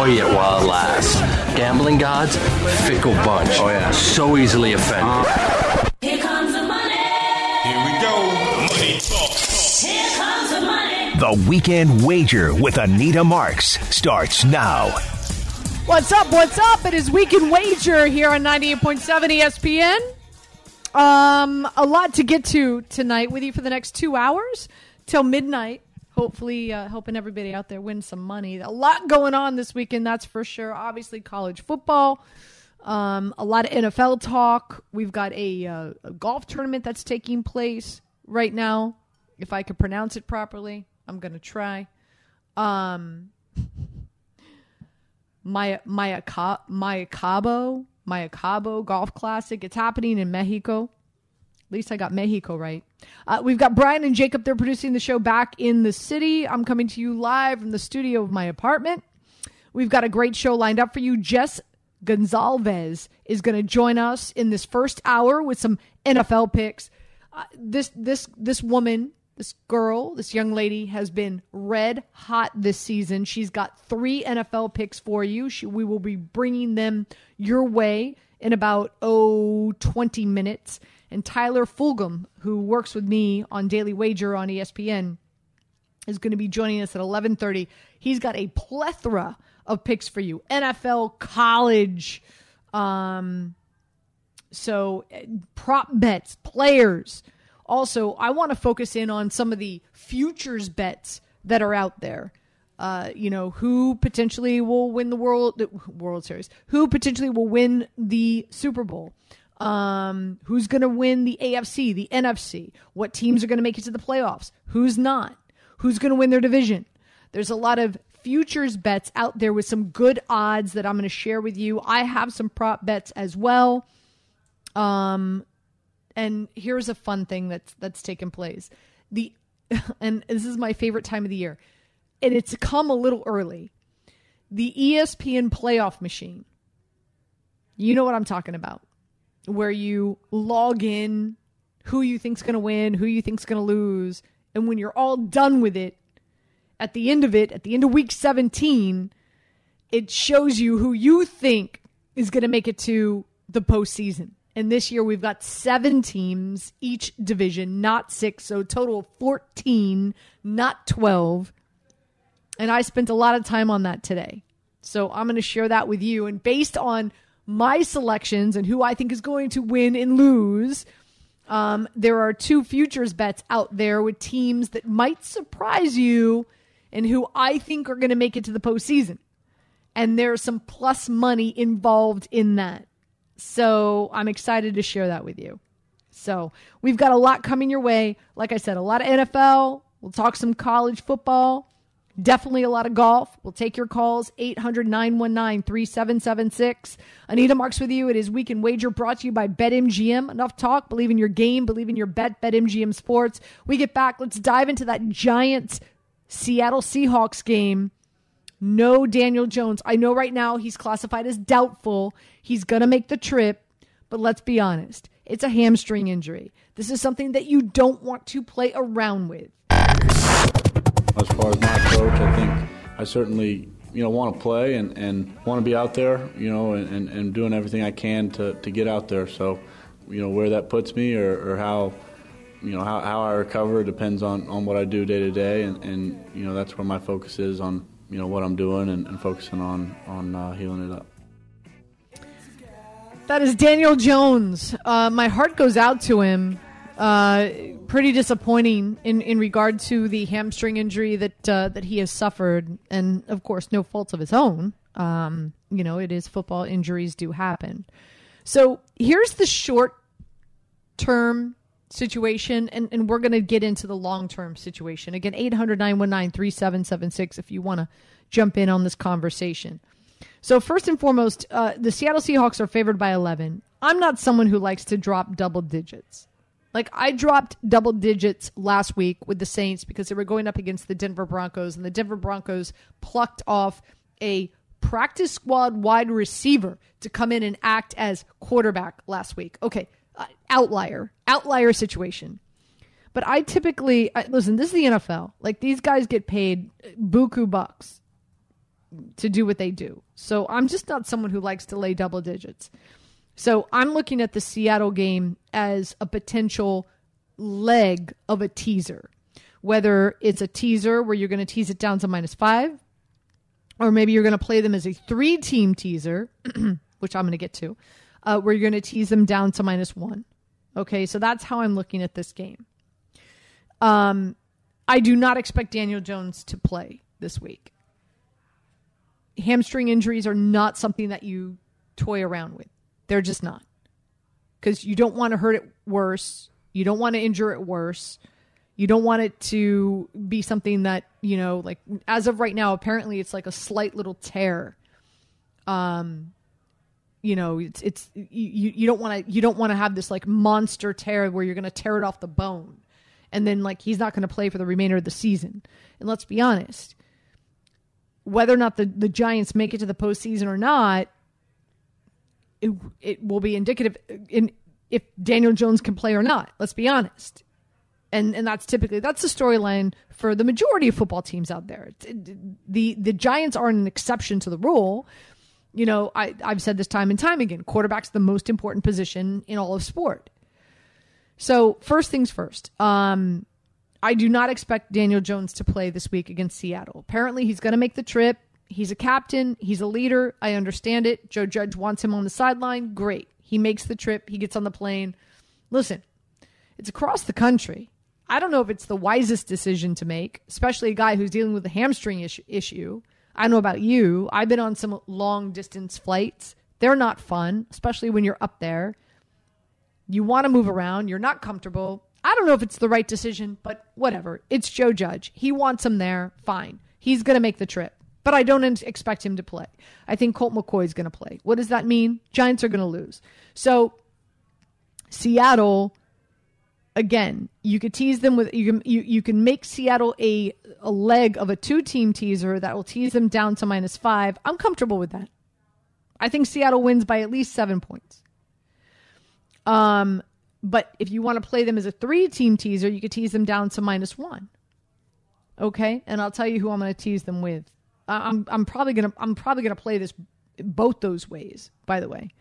enjoy it while it lasts. Gambling gods, fickle bunch. Oh, yeah. So easily offended. Here comes the money. Here we go. Money talk. Here comes the money. The Weekend Wager with Anita Marks starts now. What's up? What's up? It is Weekend Wager here on 98.7 ESPN. A lot to get to tonight with you for the next 2 hours till midnight. Hopefully helping everybody out there win some money. A lot going on this weekend, that's for sure. Obviously, college football. A lot of NFL talk. We've got a golf tournament that's taking place right now. If I could pronounce it properly, I'm going to try. Mayacabo Golf Classic. It's happening in Mexico. At least I got Mexico right. We've got Brian and Jacob. They're producing the show back in the city. I'm coming to you live from the studio of my apartment. We've got a great show lined up for you. Jess Gonzalez is going to join us in this first hour with some NFL picks. This woman, this girl, this young lady has been red hot this season. She's got 3 NFL picks for you. We will be bringing them your way in about 20 minutes. And Tyler Fulgham, who works with me on Daily Wager on ESPN, is going to be joining us at 11:30. He's got a plethora of picks for you. NFL, college, so prop bets, players. Also, I want to focus in on some of the futures bets that are out there. Who potentially will win the World Series? Who potentially will win the Super Bowl? Who's going to win the AFC, the NFC? What teams are going to make it to the playoffs? Who's not? Who's going to win their division? There's a lot of futures bets out there with some good odds that I'm going to share with you. I have some prop bets as well. And here's a fun thing that's taken place. And this is my favorite time of the year. And it's come a little early. The ESPN playoff machine. You know what I'm talking about. Where you log in who you think's going to win, who you think's going to lose. And when you're all done with it, at the end of week 17, it shows you who you think is going to make it to the postseason. And this year we've got 7 teams, each division, not 6. So total of 14, not 12. And I spent a lot of time on that today. So I'm going to share that with you. And based on my selections and who I think is going to win and lose, there are 2 futures bets out there with teams that might surprise you and who I think are going to make it to the postseason. And there's some plus money involved in that. So I'm excited to share that with you. So we've got a lot coming your way. Like I said, a lot of NFL. We'll talk some college football. Definitely a lot of golf. We'll take your calls, 800-919-3776. Anita Marks with you. It is Weekend Wager brought to you by BetMGM. Enough talk. Believe in your game. Believe in your bet. BetMGM Sports. We get back. Let's dive into that Giants-Seattle Seahawks game. No Daniel Jones. I know right now he's classified as doubtful. He's going to make the trip. But let's be honest. It's a hamstring injury. This is something that you don't want to play around with. As far as my approach, I think I certainly, want to play and want to be out there, and doing everything I can to get out there. So, where that puts me or how, how I recover depends on what I do day to day. And that's where my focus is on, what I'm doing and focusing on healing it up. That is Daniel Jones. My heart goes out to him. Pretty disappointing in regard to the hamstring injury that he has suffered, and of course, no fault of his own. It is football, injuries do happen. So here's the short-term situation, and we're going to get into the long-term situation. Again, 800-919-3776 if you want to jump in on this conversation. So first and foremost, the Seattle Seahawks are favored by 11. I'm not someone who likes to drop double digits. Like, I dropped double digits last week with the Saints because they were going up against the Denver Broncos, and the Denver Broncos plucked off a practice squad wide receiver to come in and act as quarterback last week. Okay, outlier situation. But I typically, listen, this is the NFL. Like, these guys get paid buku bucks. to do what they do. So I'm just not someone who likes to lay double digits. So I'm looking at the Seattle game as a potential leg of a teaser, whether it's a teaser where you're going to tease it down to -5, or maybe you're going to play them as a 3-team teaser, which I'm going to get to, where you're going to tease them down to -1. Okay, so that's how I'm looking at this game. I do not expect Daniel Jones to play this week. Hamstring injuries are not something that you toy around with. They're just not. Because you don't want to hurt it worse. You don't want to injure it worse. You don't want it to be something that, like as of right now, apparently it's like a slight little tear. You don't want to have this like monster tear where you're going to tear it off the bone. And then like he's not going to play for the remainder of the season. And let's be honest, whether or not the Giants make it to the postseason or not, it will be indicative in if Daniel Jones can play or not. Let's be honest. And that's the storyline for the majority of football teams out there. The Giants aren't an exception to the rule. I've said this time and time again, quarterback's the most important position in all of sport. So first things first, I do not expect Daniel Jones to play this week against Seattle. Apparently he's going to make the trip. He's a captain. He's a leader. I understand it. Joe Judge wants him on the sideline. Great. He makes the trip. He gets on the plane. Listen, it's across the country. I don't know if it's the wisest decision to make, especially a guy who's dealing with a hamstring issue. I don't know about you. I've been on some long distance flights. They're not fun, especially when you're up there. You want to move around. You're not comfortable. I don't know if it's the right decision, but whatever. It's Joe Judge. He wants him there. Fine. He's going to make the trip. But I don't expect him to play. I think Colt McCoy is going to play. What does that mean? Giants are going to lose. So Seattle, again, you could tease them with you can make Seattle a leg of a 2-team teaser that will tease them down to -5. I'm comfortable with that. I think Seattle wins by at least 7 points. But if you want to play them as a 3-team teaser, you could tease them down to -1. Okay, and I'll tell you who I'm going to tease them with. I'm probably gonna play this both those ways. By the way,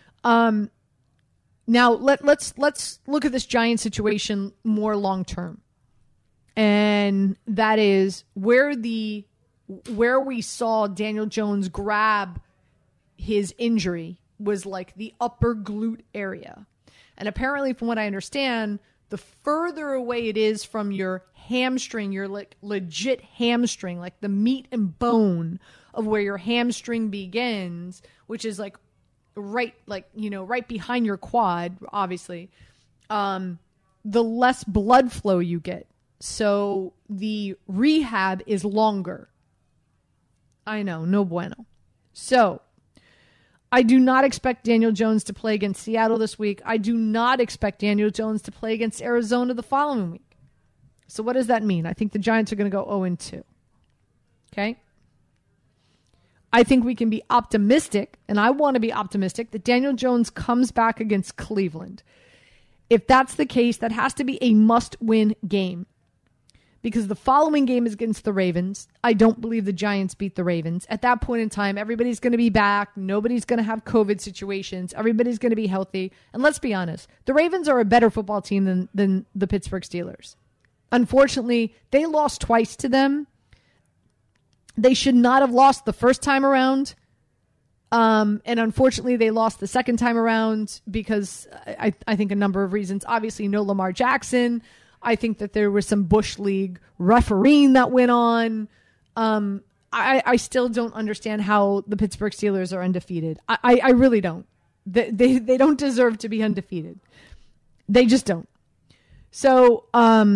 now let's look at this Giant situation more long term, and that is where we saw Daniel Jones grab his injury was like the upper glute area, and apparently, from what I understand, the further away it is from your hamstring, your like legit hamstring, like the meat and bone of where your hamstring begins, which is like right behind your quad, obviously, the less blood flow you get. So the rehab is longer. I know, no bueno. So I do not expect Daniel Jones to play against Seattle this week. I do not expect Daniel Jones to play against Arizona the following week. So what does that mean? I think the Giants are going to go 0-2. Okay? I think we can be optimistic, and I want to be optimistic, that Daniel Jones comes back against Cleveland. If that's the case, that has to be a must-win game. Because the following game is against the Ravens. I don't believe the Giants beat the Ravens. At that point in time, everybody's going to be back. Nobody's going to have COVID situations. Everybody's going to be healthy. And let's be honest, the Ravens are a better football team than the Pittsburgh Steelers. Unfortunately, they lost twice to them. They should not have lost the first time around. And unfortunately, they lost the second time around because I think a number of reasons. Obviously, no Lamar Jackson. I think that there was some Bush League refereeing that went on. I still don't understand how the Pittsburgh Steelers are undefeated. I really don't. They don't deserve to be undefeated. They just don't. So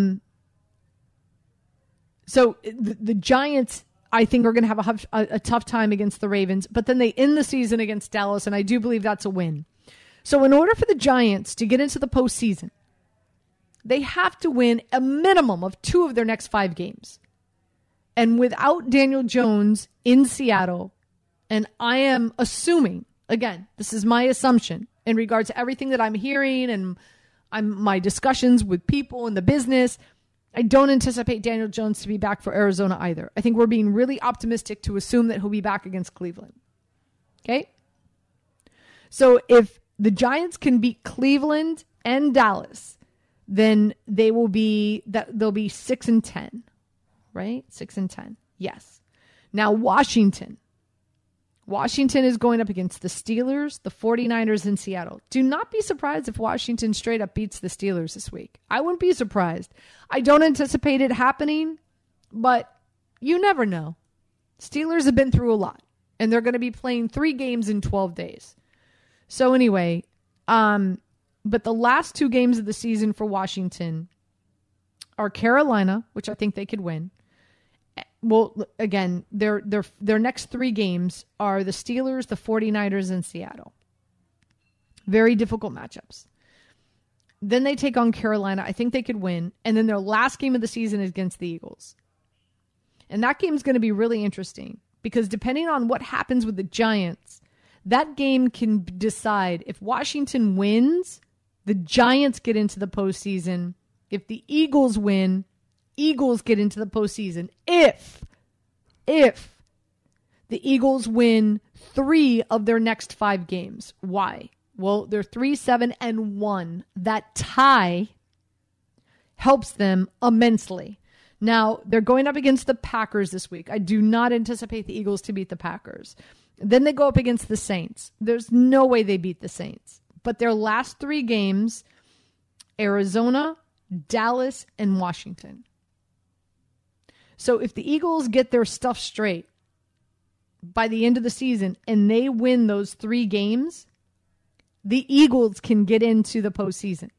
the Giants, I think, are going to have a tough time against the Ravens, but then they end the season against Dallas, and I do believe that's a win. So in order for the Giants to get into the postseason, they have to win a minimum of 2 of their next 5 games. And without Daniel Jones in Seattle, and I am assuming, again, this is my assumption in regard to everything that I'm hearing and my discussions with people in the business, I don't anticipate Daniel Jones to be back for Arizona either. I think we're being really optimistic to assume that he'll be back against Cleveland. Okay? So if the Giants can beat Cleveland and Dallas, then they'll be 6-10, right? 6-10. Yes. Now Washington is going up against the Steelers, the 49ers, and Seattle. Do not be surprised if Washington straight up beats the Steelers this week. I wouldn't be surprised. I don't anticipate it happening, but you never know. Steelers have been through a lot, and they're going to be playing 3 games in 12 days. So anyway, but the last 2 games of the season for Washington are Carolina, which I think they could win. Well, again, their next 3 games are the Steelers, the 49ers, and Seattle. Very difficult matchups. Then they take on Carolina. I think they could win. And then their last game of the season is against the Eagles. And that game is going to be really interesting because depending on what happens with the Giants, that game can decide if Washington wins, the Giants get into the postseason. If the Eagles win, Eagles get into the postseason. If the Eagles win 3 of their next 5 games. Why? Well, they're 3-7-1. That tie helps them immensely. Now, they're going up against the Packers this week. I do not anticipate the Eagles to beat the Packers. Then they go up against the Saints. There's no way they beat the Saints. But their last 3 games, Arizona, Dallas, and Washington. So if the Eagles get their stuff straight by the end of the season and they win those 3 games, the Eagles can get into the postseason.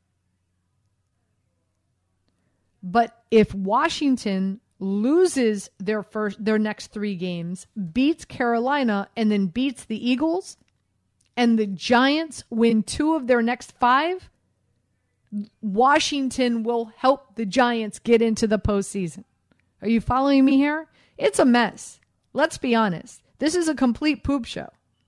But if Washington loses their next 3 games, beats Carolina, and then beats the Eagles, and the Giants win 2 of their next 5, Washington will help the Giants get into the postseason. Are you following me here? It's a mess. Let's be honest. This is a complete poop show.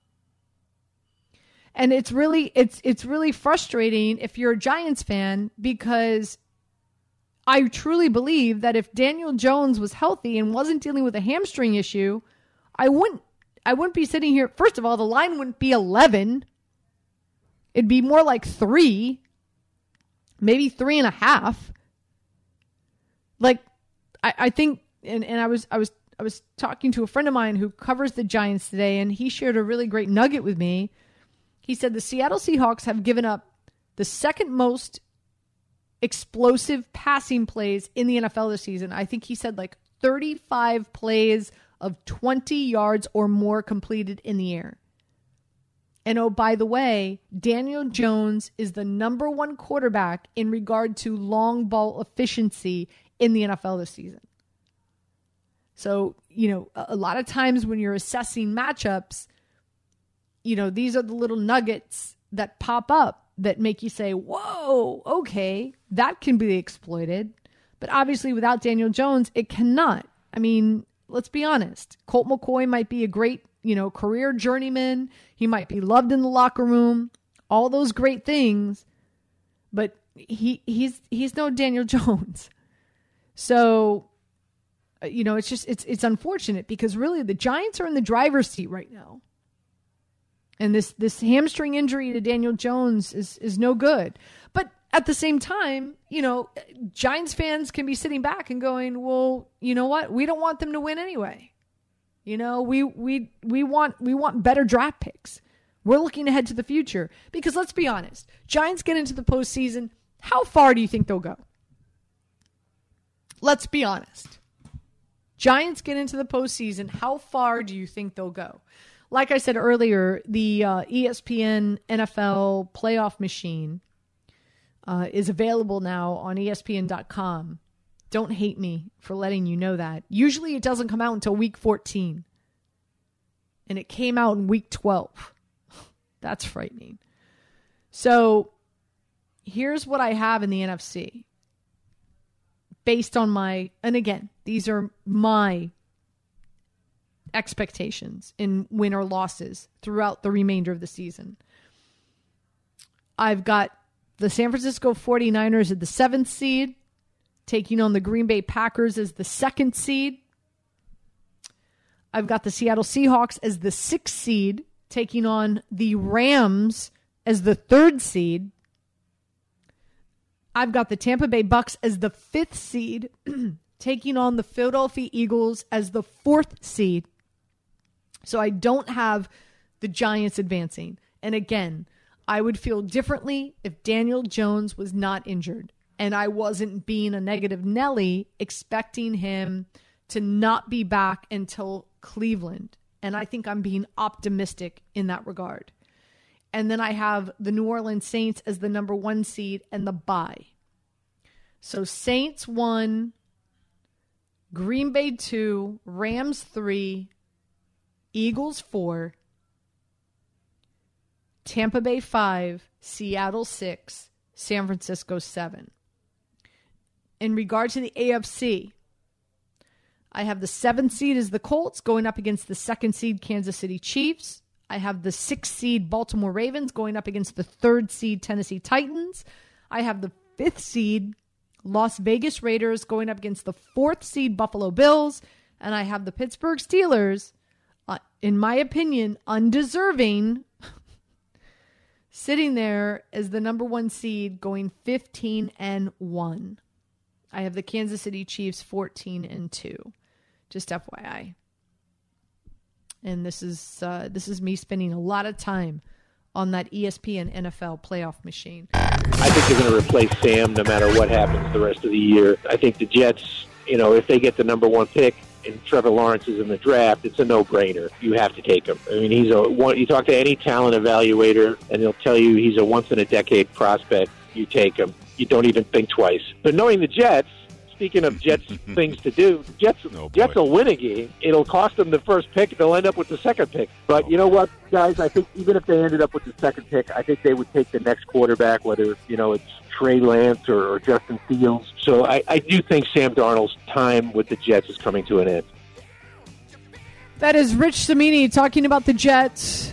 And it's really frustrating if you're a Giants fan because I truly believe that if Daniel Jones was healthy and wasn't dealing with a hamstring issue, I wouldn't be sitting here. First of all, the line wouldn't be 11. It'd be more like 3, maybe 3.5. Like, I think, and I was talking to a friend of mine who covers the Giants today, and he shared a really great nugget with me. He said the Seattle Seahawks have given up the second most explosive passing plays in the NFL this season. I think he said like 35 plays of 20 yards or more completed in the air. And oh, by the way, Daniel Jones is the number 1 quarterback in regard to long ball efficiency in the NFL this season. So, a lot of times when you're assessing matchups, these are the little nuggets that pop up that make you say, whoa, okay, that can be exploited. But obviously without Daniel Jones, it cannot. I mean, let's be honest. Colt McCoy might be a great, career journeyman. He might be loved in the locker room, all those great things, but he's no Daniel Jones. So, it's unfortunate because really the Giants are in the driver's seat right now. And this hamstring injury to Daniel Jones is no good. But at the same time, Giants fans can be sitting back and going, well, you know what? We don't want them to win anyway. We want better draft picks. We're looking ahead to the future. Because let's be honest, Giants get into the postseason. How far do you think they'll go? Let's be honest. Giants get into the postseason. How far do you think they'll go? Like I said earlier, the ESPN NFL playoff machine is available now on ESPN.com. Don't hate me for letting you know that. Usually it doesn't come out until week 14. And it came out in week 12. That's frightening. So here's what I have in the NFC. Based on and again, these are my expectations in win or losses throughout the remainder of the season. I've got the San Francisco 49ers at the 7th seed, taking on the Green Bay Packers as the 2nd seed. I've got the Seattle Seahawks as the 6th seed, taking on the Rams as the 3rd seed. I've got the Tampa Bay Bucks as the 5th seed, taking on the Philadelphia Eagles as the 4th seed. So I don't have the Giants advancing. And again, I would feel differently if Daniel Jones was not injured and I wasn't being a negative Nelly expecting him to not be back until Cleveland. And I think I'm being optimistic in that regard. And then I have the New Orleans Saints as the number 1 seed and the bye. So Saints 1, Green Bay 2, Rams 3, Eagles 4, Tampa Bay 5, Seattle 6, San Francisco 7. In regard to the AFC, I have the 7th seed as the Colts going up against the 2nd seed Kansas City Chiefs. I have the 6th seed Baltimore Ravens going up against the 3rd seed Tennessee Titans. I have the 5th seed Las Vegas Raiders going up against the 4th seed Buffalo Bills. And I have the Pittsburgh Steelers, in my opinion, undeserving, sitting there as the number 1 seed going 15-1. I have the Kansas City Chiefs 14-2. Just FYI. And this is me spending a lot of time on that ESPN NFL playoff machine. I think they're going to replace Sam no matter what happens the rest of the year. I think the Jets, if they get the number 1 pick and Trevor Lawrence is in the draft, it's a no-brainer. You have to take him. I mean, you talk to any talent evaluator, and they'll tell you he's a once-in-a-decade prospect. You take him. You don't even think twice. But knowing the Jets, speaking of Jets things to do, Jets will win a game. It'll cost them the first pick. They'll end up with the 2nd pick. But you know what, guys? I think even if they ended up with the 2nd pick, I think they would take the next quarterback, whether it's Trey Lance or Justin Fields. So I do think Sam Darnold's time with the Jets is coming to an end. That is Rich Cimini talking about the Jets.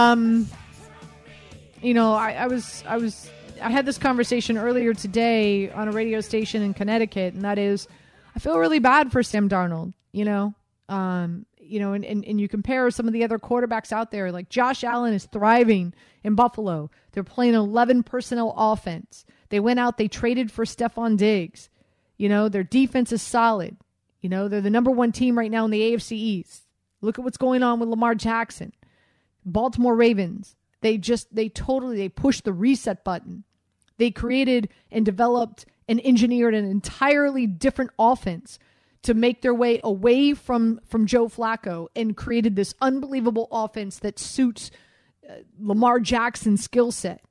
I had this conversation earlier today on a radio station in Connecticut, and that is, I feel really bad for Sam Darnold, and you compare some of the other quarterbacks out there, like Josh Allen is thriving in Buffalo. They're playing 11 personnel offense. They went out, they traded for Stephon Diggs. Their defense is solid. They're the number 1 team right now in the AFC East. Look at what's going on with Lamar Jackson. Baltimore Ravens, they pushed the reset button. They created and developed and engineered an entirely different offense to make their way away from Joe Flacco and created this unbelievable offense that suits Lamar Jackson's skill set.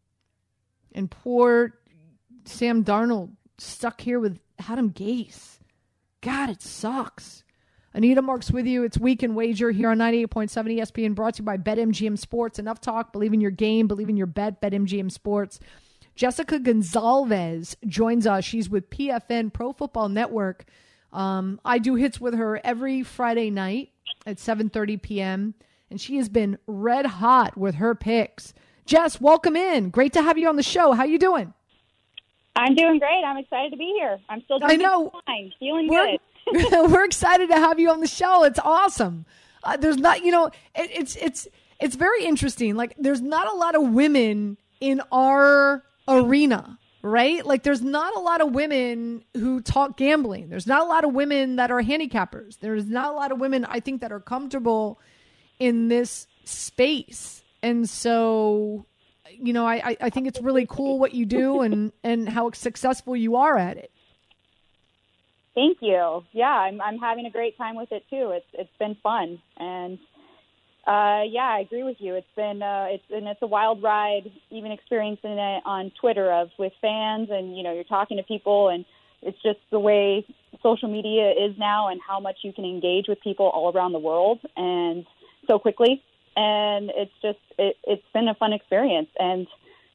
And poor Sam Darnold stuck here with Adam Gase. God, it sucks. Anita Marks with you. It's Week in Wager here on 98.7 ESPN, brought to you by BetMGM Sports. Enough talk. Believe in your game. Believe in your bet. BetMGM Sports. Jessica Gonzalez joins us. She's with PFN, Pro Football Network. I do hits with her every Friday night at 7:30 p.m., and she has been red hot with her picks. Jess, welcome in. Great to have you on the show. How you doing? I'm doing great. I'm excited to be here. I'm still doing fine. Feeling good. We're excited to have you on the show. It's awesome. There's not, it's very interesting. Like, there's not a lot of women in our arena, right? Like, there's not a lot of women who talk gambling. There's not a lot of women that are handicappers. There's not a lot of women, I think, that are comfortable in this space. And so, I think it's really cool what you do and how successful you are at it. Thank you. Yeah, I'm having a great time with it too. It's been fun, and I agree with you. It's been it's a wild ride, even experiencing it on Twitter with fans, and you're talking to people, and it's just the way social media is now, and how much you can engage with people all around the world, and so quickly, and it's been a fun experience, and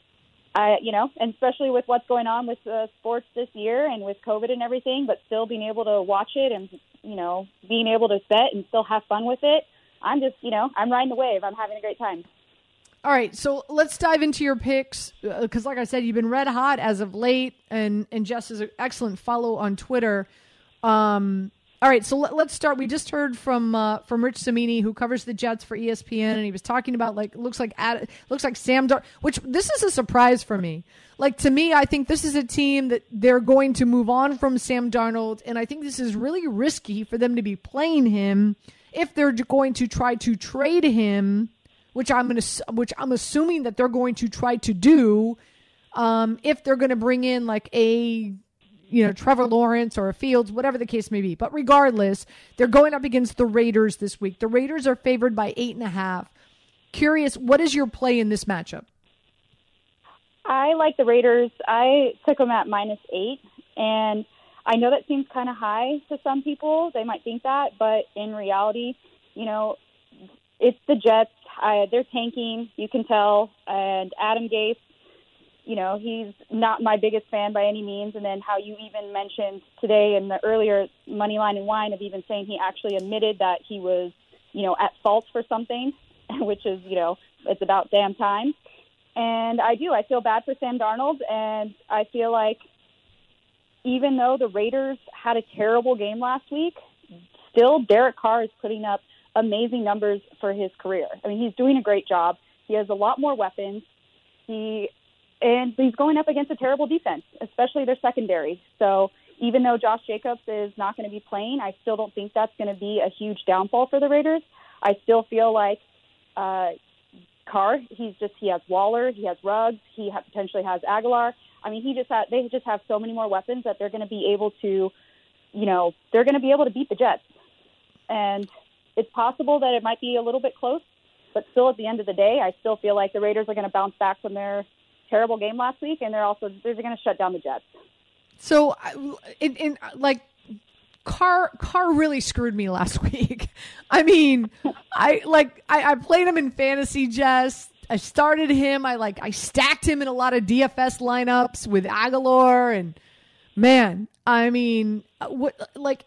and especially with what's going on with sports this year and with COVID and everything, but still being able to watch it and, being able to bet and still have fun with it. I'm just, I'm riding the wave. I'm having a great time. All right, so let's dive into your picks because, like I said, you've been red hot as of late, and Jess is an excellent follow on Twitter. All right, so let's start. We just heard from Rich Cimini, who covers the Jets for ESPN, and he was talking about looks like Sam Darnold, which this is a surprise for me. Like, to me, I think this is a team that they're going to move on from Sam Darnold, and I think this is really risky for them to be playing him if they're going to try to trade him, which I'm assuming that they're going to try to do. If they're going to bring in like a Trevor Lawrence or a Fields, whatever the case may be. But regardless, they're going up against the Raiders this week. The Raiders are favored by 8.5. Curious, what is your play in this matchup? I like the Raiders. I took them at -8, and I know that seems kind of high to some people. They might think that, but in reality, it's the Jets. They're tanking, you can tell, and Adam Gase, he's not my biggest fan by any means. And then how you even mentioned today in the earlier Money Line and Wine of even saying he actually admitted that he was, at fault for something, which is, it's about damn time. And I feel bad for Sam Darnold, and I feel like even though the Raiders had a terrible game last week, still Derek Carr is putting up amazing numbers for his career. I mean, he's doing a great job. He has a lot more weapons. And he's going up against a terrible defense, especially their secondary. So even though Josh Jacobs is not going to be playing, I still don't think that's going to be a huge downfall for the Raiders. I still feel like Carr, he has Waller, he has Ruggs, potentially has Aguilar. I mean, they just have so many more weapons that they're going to be able to, they're going to be able to beat the Jets. And it's possible that it might be a little bit close, but still at the end of the day, I still feel like the Raiders are going to bounce back from their terrible game last week, and they're going to shut down the Jets. So, Carr really screwed me last week. I mean, I played him in fantasy, Jess. I started him. I stacked him in a lot of DFS lineups with Aguilar, and man, I mean, let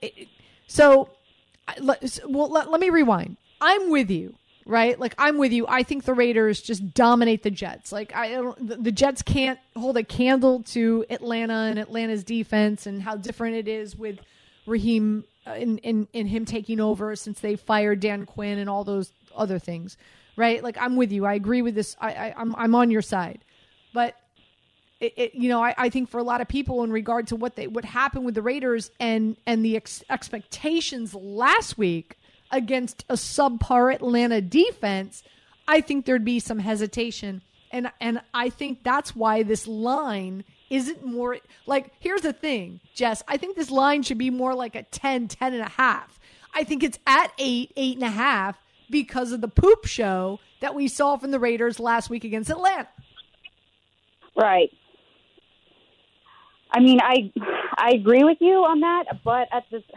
me rewind. I'm with you. Right? I'm with you. I think the Raiders just dominate the Jets. The Jets can't hold a candle to Atlanta and Atlanta's defense and how different it is with Raheem in him taking over since they fired Dan Quinn and all those other things. Right? I'm with you. I agree with this. I'm on your side. But I think for a lot of people in regard to what happened with the Raiders and the expectations last week against a subpar Atlanta defense, I think there'd be some hesitation. And I think that's why this line isn't more here's the thing, Jess. I think this line should be more like a 10.5. I think it's at 8.5 because of the poop show that we saw from the Raiders last week against Atlanta. Right. I mean, I agree with you on that, but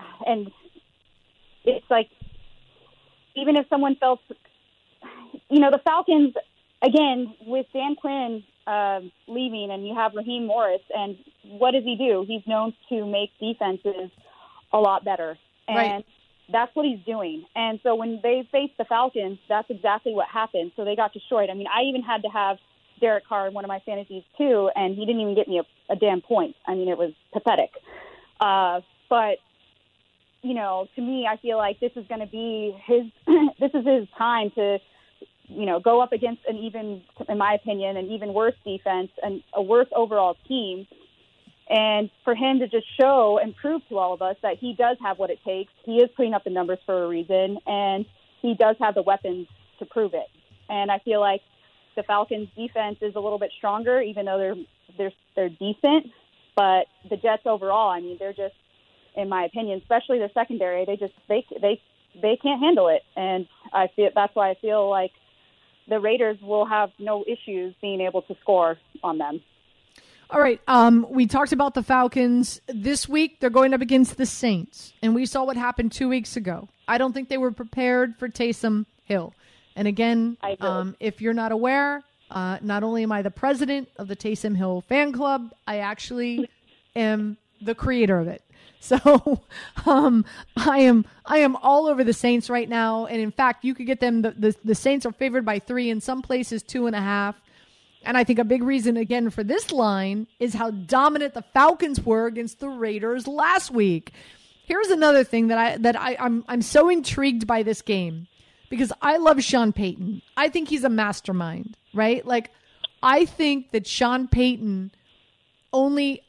it's even if someone felt, the Falcons, again, with Dan Quinn leaving and you have Raheem Morris, and what does he do? He's known to make defenses a lot better. And that's what he's doing. And so when they faced the Falcons, that's exactly what happened. So they got destroyed. I mean, I even had to have Derek Carr in one of my fantasies too, and he didn't even get me a damn point. I mean, it was pathetic. But to me, I feel like this is going to be this is his time to, go up against an even, in my opinion, an even worse defense and a worse overall team. And for him to just show and prove to all of us that he does have what it takes. He is putting up the numbers for a reason, and he does have the weapons to prove it. And I feel like the Falcons' defense is a little bit stronger, even though they're decent. But the Jets overall, I mean, they're just, in my opinion, especially the secondary, they can't handle it, and that's why I feel like the Raiders will have no issues being able to score on them. All right, we talked about the Falcons. This week, they're going up against the Saints, and we saw what happened 2 weeks ago. I don't think they were prepared for Taysom Hill. And again, if you're not aware, not only am I the president of the Taysom Hill fan club, I actually am the creator of it. So I am all over the Saints right now. And in fact, you could get them. The Saints are favored by 3, in some places 2.5. And I think a big reason, again, for this line is how dominant the Falcons were against the Raiders last week. Here's another thing I'm so intrigued by this game, because I love Sean Payton. I think he's a mastermind, right? Like, I think that Sean Payton in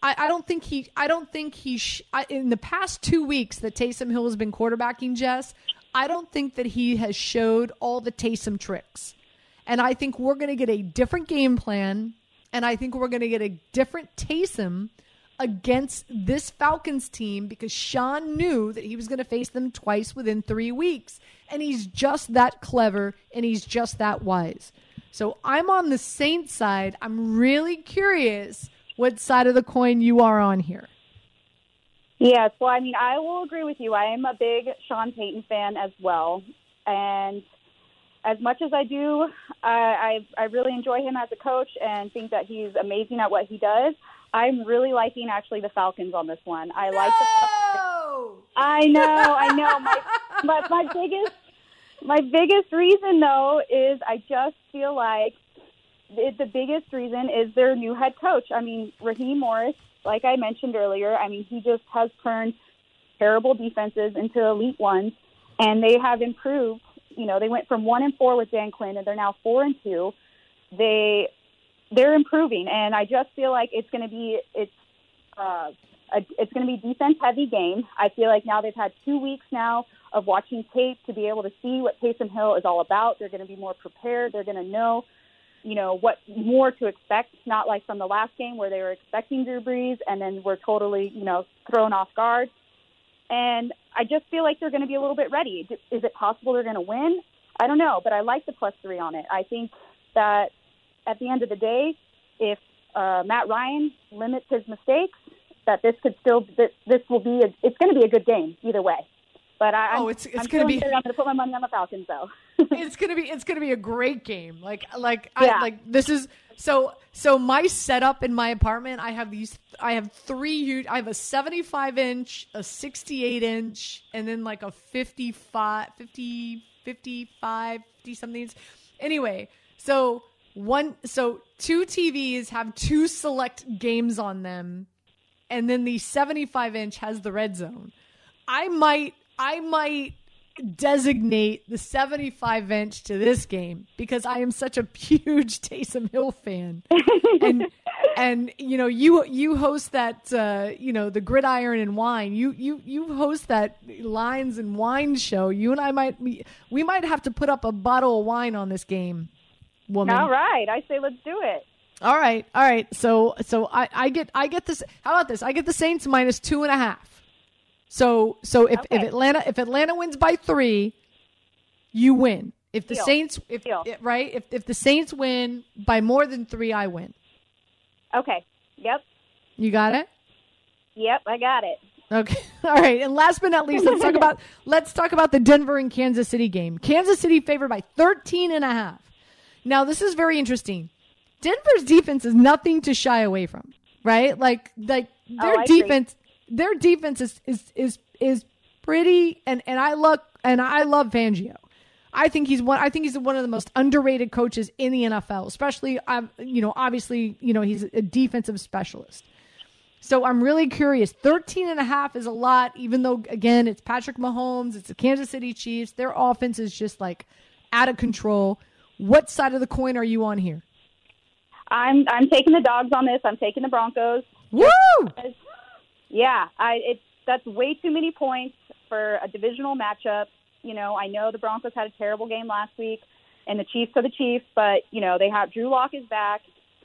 the past 2 weeks that Taysom Hill has been quarterbacking, Jess, I don't think that he has showed all the Taysom tricks. And I think we're going to get a different game plan, and I think we're going to get a different Taysom against this Falcons team, because Sean knew that he was going to face them twice within 3 weeks. And he's just that clever, and he's just that wise. So I'm on the Saints side. I'm really curious what side of the coin you are on here. Yes, well, I mean, I will agree with you. I am a big Sean Payton fan as well. And as much as I do, I really enjoy him as a coach and think that he's amazing at what he does. I'm really liking, actually, the Falcons on this one. I like the I know. My biggest reason, though, is I just feel like the biggest reason is their new head coach. I mean, Raheem Morris, like I mentioned earlier, I mean, he just has turned terrible defenses into elite ones, and they have improved. You know, they went from 1-4 with Dan Quinn, and they're now 4-2. They're improving, and I just feel like it's going to be defense heavy game. I feel like now they've had 2 weeks now of watching tape to be able to see what Taysom Hill is all about. They're going to be more prepared. They're going to know, what more to expect. Not like from the last game where they were expecting Drew Brees and then were totally, thrown off guard. And I just feel like they're going to be a little bit ready. Is it possible they're going to win? I don't know, but I like the +3 on it. I think that at the end of the day, if Matt Ryan limits his mistakes, that it's going to be a good game either way. But I'm going to put my money on the Falcons, though. It's going to be a great game. So my setup in my apartment, I have 3 huge. I have a 75-inch, a 68-inch, and then like a 55, 50-something. Anyway, so 2 TVs have 2 select games on them, and then the 75-inch has the red zone. I might designate the 75-inch to this game because I am such a huge Taysom Hill fan. and you host that the Gridiron and Wine. You host that Lines and Wine show. You and I might have to put up a bottle of wine on this game, woman. All right, I say let's do it. All right. So I get this. How about this? I get the Saints -2.5. So if Atlanta wins by 3, you win. If the Saints if the Saints win by more than 3, I win. Okay. Yep. You got it? Yep, I got it. Okay. All right. And last but not least, let's talk about the Denver and Kansas City game. Kansas City favored by 13.5. Now, this is very interesting. Denver's defense is nothing to shy away from, right? Like their defense. Their defense is pretty, and I love Fangio. I think he's one of the most underrated coaches in the NFL, especially obviously he's a defensive specialist. So I'm really curious. 13.5 is a lot, even though again it's Patrick Mahomes, it's the Kansas City Chiefs. Their offense is just like out of control. What side of the coin are you on here? I'm taking the dogs on this. I'm taking the Broncos. Woo! Yeah, that's way too many points for a divisional matchup. I know the Broncos had a terrible game last week, and the Chiefs are the Chiefs, but, they have Drew Lock is back.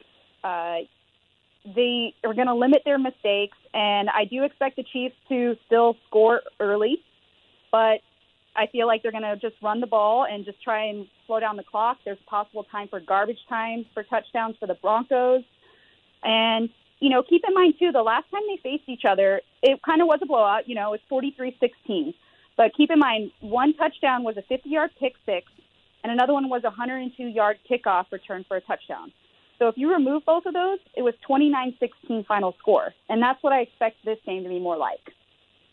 They are going to limit their mistakes, and I do expect the Chiefs to still score early, but I feel like they're going to just run the ball and just try and slow down the clock. There's possible time for garbage time for touchdowns for the Broncos. And keep in mind, too, the last time they faced each other, it kind of was a blowout. It's 43-16. But keep in mind, one touchdown was a 50-yard pick six, and another one was a 102-yard kickoff return for a touchdown. So if you remove both of those, it was 29-16 final score. And that's what I expect this game to be more like.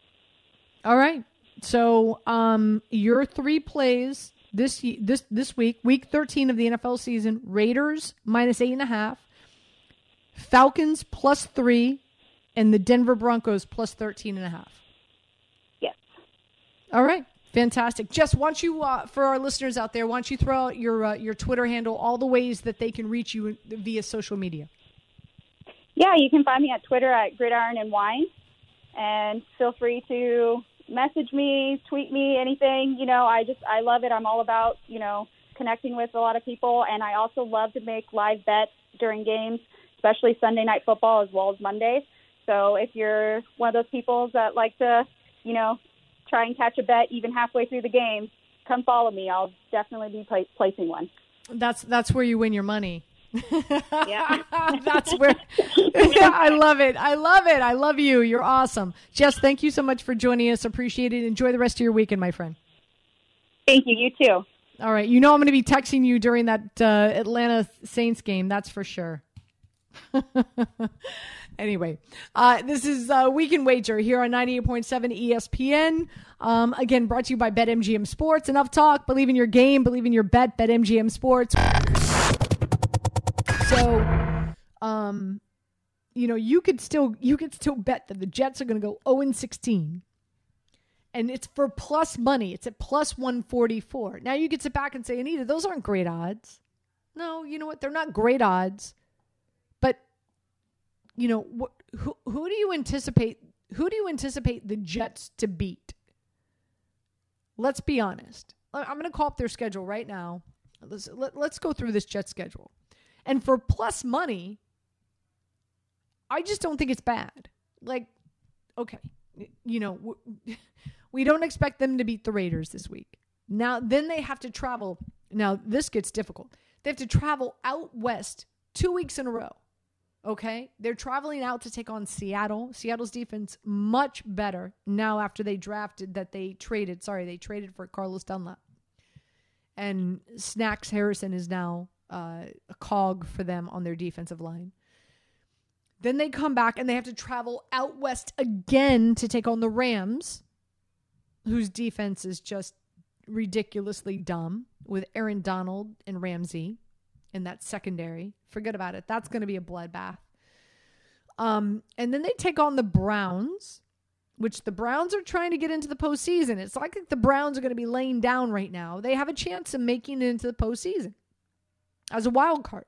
All right. So your 3 plays this week, week 13 of the NFL season: Raiders -8.5, Falcons +3, and the Denver Broncos +13.5. Yes. All right. Fantastic. Jess, why don't you, for our listeners out there, why don't you throw out your Twitter handle, all the ways that they can reach you via social media? Yeah, you can find me at Twitter at Gridiron and Wine, and feel free to message me, tweet me, anything. I love it. I'm all about, connecting with a lot of people, and I also love to make live bets during games, especially Sunday Night Football as well as Mondays. So if you're one of those people that like to, try and catch a bet even halfway through the game, come follow me. I'll definitely be placing one. That's where you win your money. Yeah. That's where I love it. I love you. You're awesome. Jess, thank you so much for joining us. Appreciate it. Enjoy the rest of your weekend, my friend. Thank you. You too. All right. I'm going to be texting you during that Atlanta Saints game. That's for sure. Anyway, this is Weekend Wager here on 98.7 ESPN. Again, brought to you by BetMGM Sports. Enough talk. Believe in your game. Believe in your bet. BetMGM Sports. So, you could still bet that the Jets are going to go 0-16, and it's for plus money. It's at plus 144. Now you could sit back and say, Anita, those aren't great odds. No, you know what? They're not great odds. But who do you anticipate? Who do you anticipate the Jets to beat? Let's be honest. I'm going to call up their schedule right now. Let's go through this Jets schedule. And for plus money, I just don't think it's bad. Like, okay, we don't expect them to beat the Raiders this week. Now, then they have to travel. Now, this gets difficult. They have to travel out west 2 weeks in a row. Okay? They're traveling out to take on Seattle. Seattle's defense much better now after they traded for Carlos Dunlap. And Snacks Harrison is now a cog for them on their defensive line. Then they come back and they have to travel out west again to take on the Rams, whose defense is just ridiculously dumb, with Aaron Donald and Ramsey in that secondary. Forget about it. That's going to be a bloodbath. And then they take on the Browns, which the Browns are trying to get into the postseason. It's like the Browns are going to be laying down right now. They have a chance of making it into the postseason as a wild card.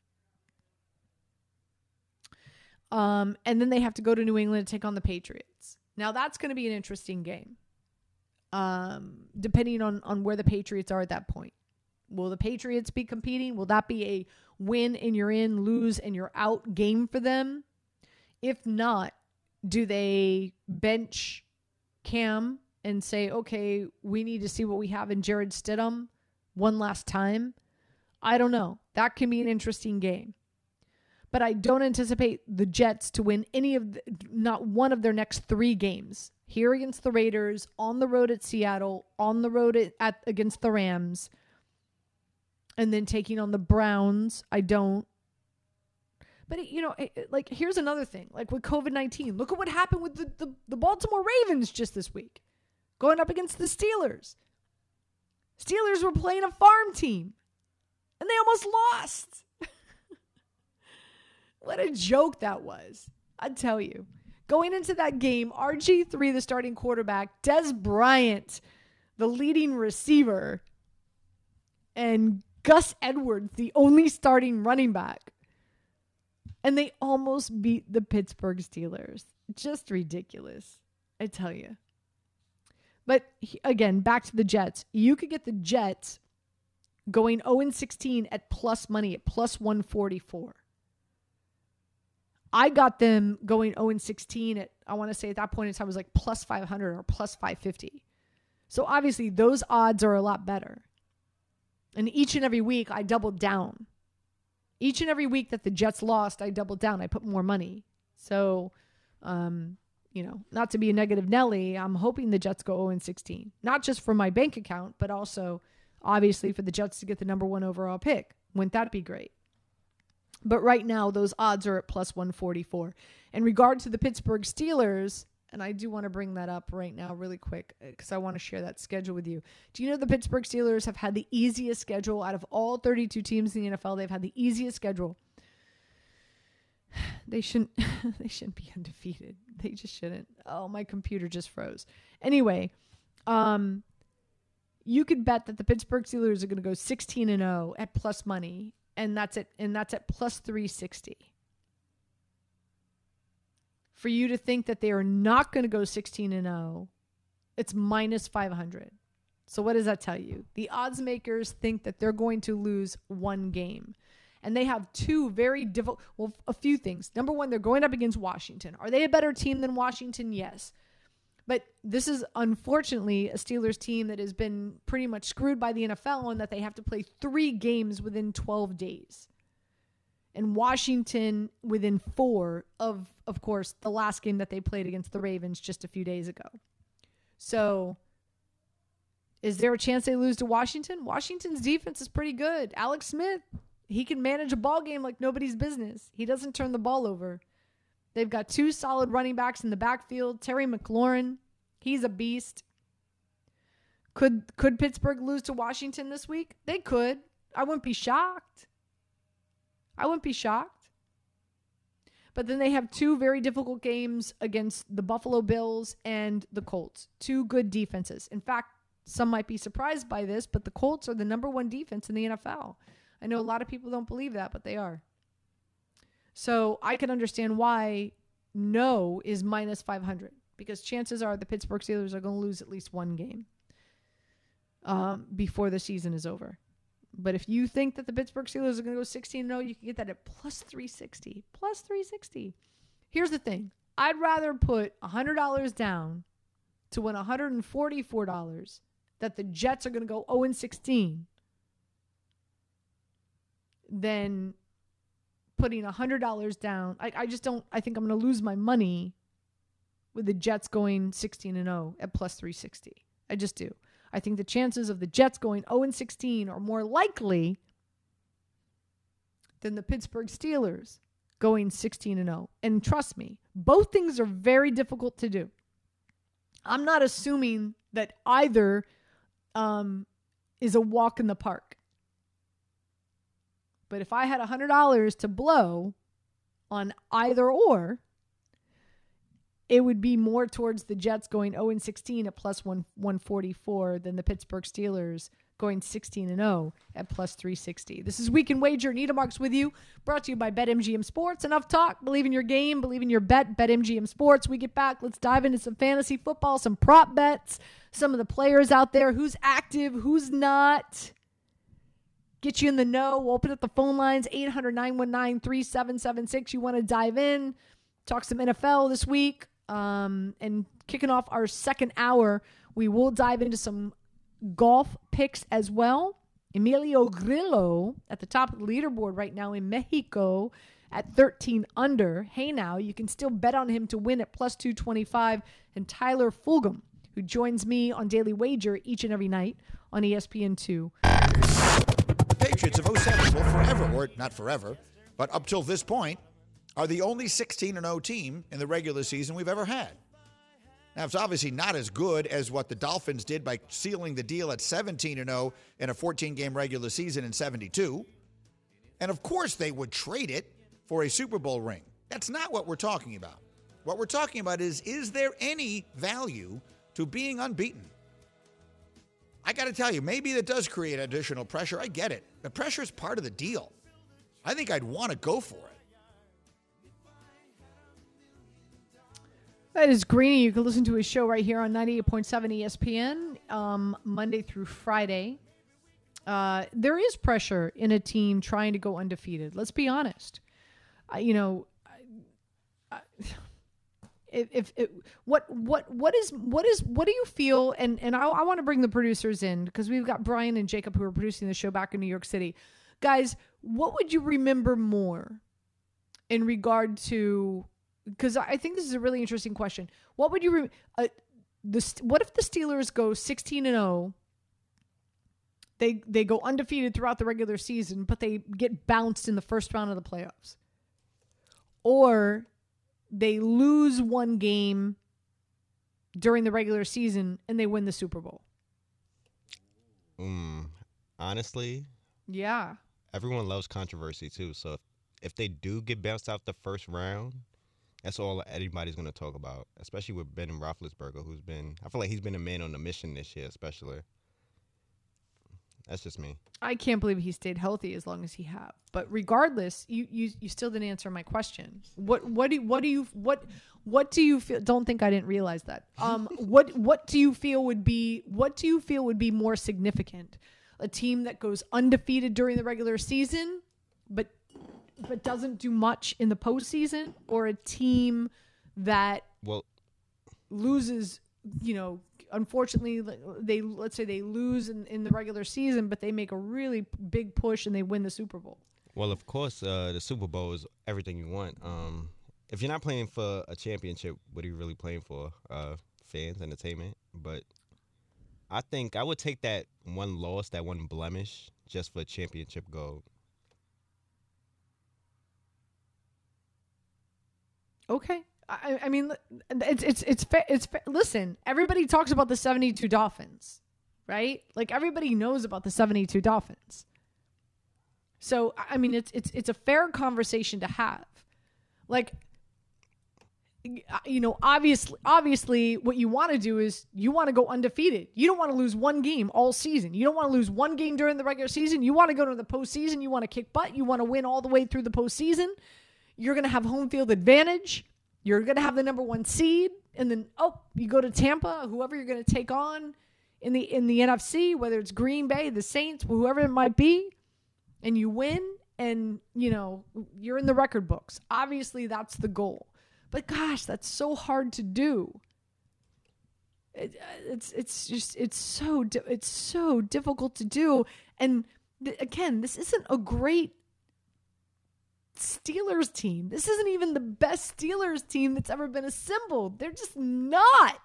And then they have to go to New England to take on the Patriots. Now that's going to be an interesting game. Depending on where the Patriots are at that point. Will the Patriots be competing? Will that be a win and you're in, lose and you're out game for them? If not, do they bench Cam and say, okay, we need to see what we have in Jared Stidham one last time? I don't know. That can be an interesting game. But I don't anticipate the Jets to win not one of their next 3 games. Here against the Raiders, on the road at Seattle, on the road against the Rams, and then taking on the Browns. I don't. But, here's another thing. Like with COVID-19, look at what happened with the Baltimore Ravens just this week. Going up against the Steelers. Steelers were playing a farm team. And they almost lost. What a joke that was. I'd tell you. Going into that game, RG3, the starting quarterback, Des Bryant, the leading receiver, and Gus Edwards, the only starting running back. And they almost beat the Pittsburgh Steelers. Just ridiculous, I tell you. But again, back to the Jets. You could get the Jets going 0-16 at plus money at plus 144. I got them going 0-16 at, I want to say at that point in time, it was like plus 500 or plus 550. So obviously those odds are a lot better. And each and every week I doubled down. Each and every week that the Jets lost, I doubled down. I put more money. So, not to be a negative Nelly, I'm hoping the Jets go 0-16. Not just for my bank account, but also obviously for the Jets to get the number 1 overall pick. Wouldn't that be great? But right now, those odds are at plus 144. In regard to the Pittsburgh Steelers, And I do want to bring that up right now really quick because I want to share that schedule with you. Do you know the Pittsburgh Steelers have had the easiest schedule out of all 32 teams in the NFL? They've had the easiest schedule. They shouldn't be undefeated. They just shouldn't. Oh, my computer just froze. Anyway, you could bet that the Pittsburgh Steelers are going to go 16-0 at plus money, and that's at plus 360. For you to think that they are not going to go 16-0, it's minus 500. So what does that tell you? The odds makers think that they're going to lose one game. And they have two very difficult, well, a few things. Number one, they're going up against Washington. Are they a better team than Washington? Yes. But this is unfortunately a Steelers team that has been pretty much screwed by the NFL in that they have to play 3 games within 12 days. And Washington within 4 of course, the last game that they played against the Ravens just a few days ago. So is there a chance they lose to Washington? Washington's defense is pretty good. Alex Smith, he can manage a ball game like nobody's business. He doesn't turn the ball over. They've got 2 solid running backs in the backfield. Terry McLaurin, he's a beast. Could Pittsburgh lose to Washington this week? They could. I wouldn't be shocked. But then they have 2 very difficult games against the Buffalo Bills and the Colts. 2 good defenses. In fact, some might be surprised by this, but the Colts are the number 1 defense in the NFL. I know a lot of people don't believe that, but they are. So I can understand why no is minus 500, because chances are the Pittsburgh Steelers are going to lose at least 1 game before the season is over. But if you think that the Pittsburgh Steelers are going to go 16-0, you can get that at plus 360. Plus 360. Here's the thing. I'd rather put $100 down to win $144 that the Jets are going to go 0-16 than putting $100 down. I think I'm going to lose my money with the Jets going 16-0 at plus 360. I just do. I think the chances of the Jets going 0-16 are more likely than the Pittsburgh Steelers going 16-0. And trust me, both things are very difficult to do. I'm not assuming that either is a walk in the park. But if I had $100 to blow on either or, it would be more towards the Jets going 0-16 at plus 144 than the Pittsburgh Steelers going 16-0 at plus 360. This is Week in Wager. Nita Marks with you. Brought to you by BetMGM Sports. Enough talk. Believe in your game. Believe in your bet. BetMGM Sports. We get back. Let's dive into some fantasy football, some prop bets, some of the players out there. Who's active? Who's not? Get you in the know. We'll open up the phone lines. 800-919-3776. You want to dive in. Talk some NFL this week. And kicking off our second hour, we will dive into some golf picks as well. Emilio Grillo at the top of the leaderboard right now in Mexico at 13 under. Hey, now you can still bet on him to win at plus 225. And Tyler Fulgham, who joins me on Daily Wager each and every night on ESPN2. Patriots of 07 will forever, or not forever, but up till this point, are the only 16-0 team in the regular season we've ever had. Now, it's obviously not as good as what the Dolphins did by sealing the deal at 17-0 in a 14-game regular season in 72. And, of course, they would trade it for a Super Bowl ring. That's not what we're talking about. What we're talking about is there any value to being unbeaten? I got to tell you, maybe that does create additional pressure. I get it. The pressure is part of the deal. I think I'd want to go for it. That is Greeny. You can listen to his show right here on 98.7 ESPN Monday through Friday. There is pressure in a team trying to go undefeated. Let's be honest. What do you feel? And I want to bring the producers in because we've got Brian and Jacob who are producing the show back in New York City. Guys, what would you remember more in regard to? Because I think this is a really interesting question. What would you what if the Steelers go 16-0? They go undefeated throughout the regular season, but they get bounced in the first round of the playoffs. Or they lose one game during the regular season and they win the Super Bowl? Honestly, yeah, everyone loves controversy too. So if they do get bounced out the first round, that's all anybody's going to talk about, especially with Ben Roethlisberger, I feel like he's been a man on a mission this year, especially. That's just me. I can't believe he stayed healthy as long as he have. But regardless, you still didn't answer my question. What do you feel? Don't think I didn't realize that. What do you feel would be more significant? A team that goes undefeated during the regular season, but doesn't do much in the postseason, or a team that loses, unfortunately, let's say they lose in the regular season, but they make a really big push and they win the Super Bowl. Well, of course, the Super Bowl is everything you want. If you're not playing for a championship, what are you really playing for? Fans, entertainment. But I think I would take that one loss, that one blemish, just for championship gold. Okay. I mean, it's listen, everybody talks about the 72 Dolphins, right? Like, everybody knows about the 72 Dolphins. So, I mean, it's a fair conversation to have. Like, obviously what you want to do is you want to go undefeated. You don't want to lose one game all season. You don't want to lose one game during the regular season. You want to go to the postseason. You want to kick butt. You want to win all the way through the postseason. You're going to have home field advantage. You're going to have the number 1 seed, and then, you go to Tampa, whoever you're going to take on in the NFC, whether it's Green Bay, the Saints, whoever it might be, and you win, and, you're in the record books. Obviously, that's the goal. But gosh, that's so hard to do. It's so difficult to do. And again, this isn't a great Steelers team. This isn't even the best Steelers team that's ever been assembled. They're just not.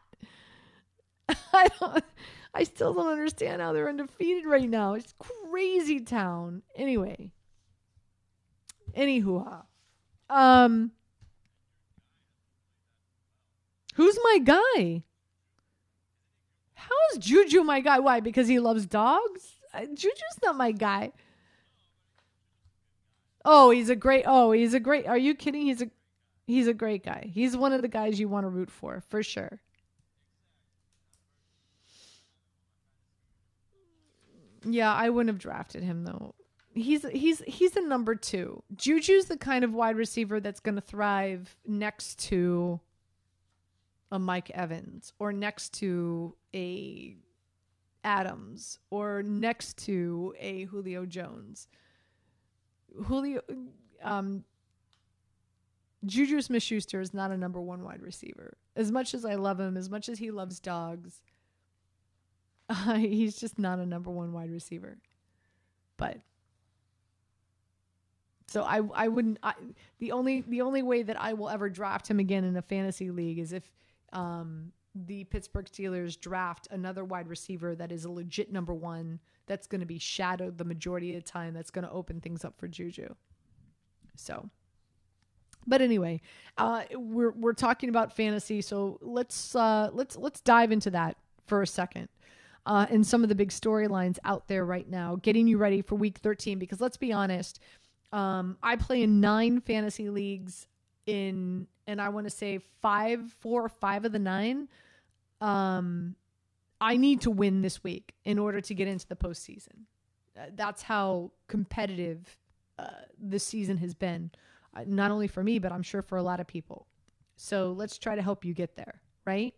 I still don't understand how they're undefeated right now. It's crazy town. Anywho, who's my guy? How is Juju my guy? Why? Because he loves dogs? Juju's not my guy. He's a great. Are you kidding? He's a great guy. He's one of the guys you want to root for sure. Yeah, I wouldn't have drafted him though. He's a number 2. Juju's the kind of wide receiver that's going to thrive next to a Mike Evans, or next to a Adams, or next to a Julio Jones. Juju Smith-Schuster is not a number 1 wide receiver. As much as I love him, as much as he loves dogs, he's just not a number 1 wide receiver. But so I wouldn't. The only way that I will ever draft him again in a fantasy league is if the Pittsburgh Steelers draft another wide receiver that is a legit number 1 that's going to be shadowed the majority of the time, that's going to open things up for Juju. So, but anyway, we're talking about fantasy, so let's dive into that for a second. And some of the big storylines out there right now, getting you ready for week 13, because let's be honest, I play in 9 fantasy leagues and I want to say 4 or 5 of the 9, I need to win this week in order to get into the postseason. That's how competitive this season has been, not only for me, but I'm sure for a lot of people. So let's try to help you get there, right?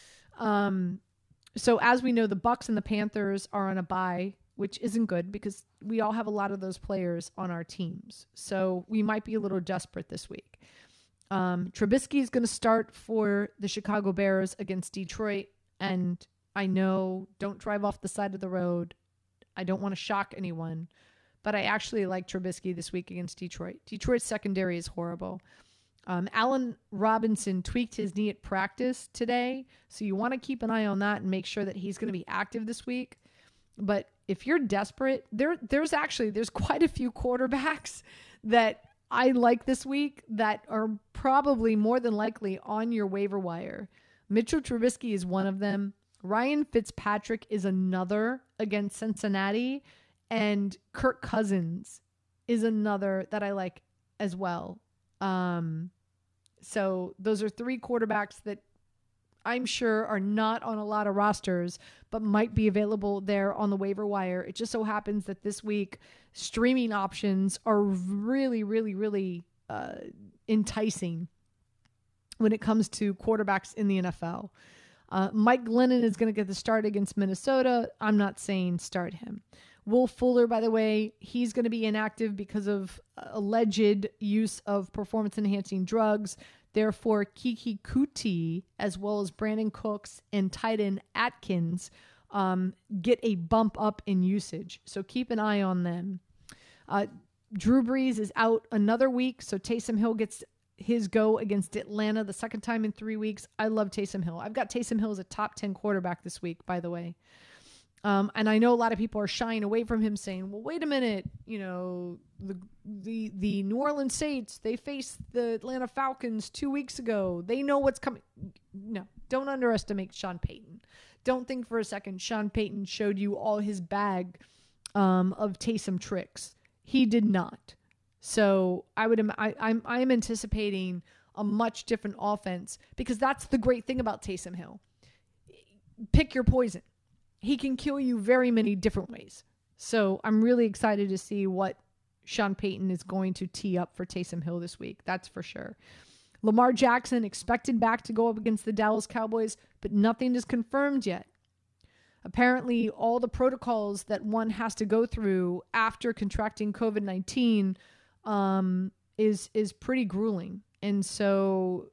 So as we know, the Bucs and the Panthers are on a bye, which isn't good because we all have a lot of those players on our teams. So we might be a little desperate this week. Trubisky is going to start for the Chicago Bears against Detroit. And I know, don't drive off the side of the road. I don't want to shock anyone, but I actually like Trubisky this week against Detroit. Detroit's secondary is horrible. Allen Robinson tweaked his knee at practice today, so you want to keep an eye on that and make sure that he's going to be active this week. But if you're desperate, there's quite a few quarterbacks that I like this week that are probably more than likely on your waiver wire. Mitchell Trubisky is one of them. Ryan Fitzpatrick is another against Cincinnati. And Kirk Cousins is another that I like as well. So those are 3 quarterbacks that I'm sure are not on a lot of rosters, but might be available there on the waiver wire. It just so happens that this week streaming options are really, really, really enticing when it comes to quarterbacks in the NFL. Mike Glennon is going to get the start against Minnesota. I'm not saying start him. Will Fuller, by the way, he's going to be inactive because of alleged use of performance-enhancing drugs. Therefore, Kiki Kuti, as well as Brandon Cooks and tight end Atkins, get a bump up in usage. So keep an eye on them. Drew Brees is out another week, so Taysom Hill gets his go against Atlanta the second time in 3 weeks. I love Taysom Hill. I've got Taysom Hill as a top 10 quarterback this week, by the way. And I know a lot of people are shying away from him saying, well, wait a minute, you know, the New Orleans Saints, they faced the Atlanta Falcons 2 weeks ago. They know what's coming. No, don't underestimate Sean Payton. Don't think for a second Sean Payton showed you all his bag of Taysom tricks. He did not. So I'm anticipating a much different offense because that's the great thing about Taysom Hill. Pick your poison. He can kill you very many different ways. So I'm really excited to see what Sean Payton is going to tee up for Taysom Hill this week. That's for sure. Lamar Jackson expected back to go up against the Dallas Cowboys, but nothing is confirmed yet. Apparently, all the protocols that one has to go through after contracting COVID-19 is pretty grueling. And so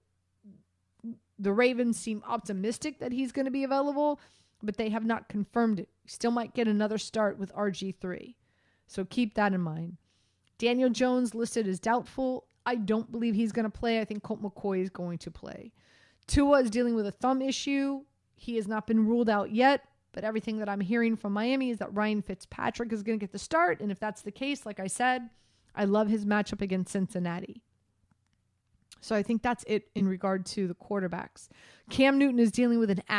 the Ravens seem optimistic that he's going to be available, but they have not confirmed it. Still might get another start with RG3. So keep that in mind. Daniel Jones listed as doubtful. I don't believe he's going to play. I think Colt McCoy is going to play. Tua is dealing with a thumb issue. He has not been ruled out yet, but everything that I'm hearing from Miami is that Ryan Fitzpatrick is going to get the start. And if that's the case, like I said, I love his matchup against Cincinnati. So I think that's it in regard to the quarterbacks. Cam Newton is dealing with an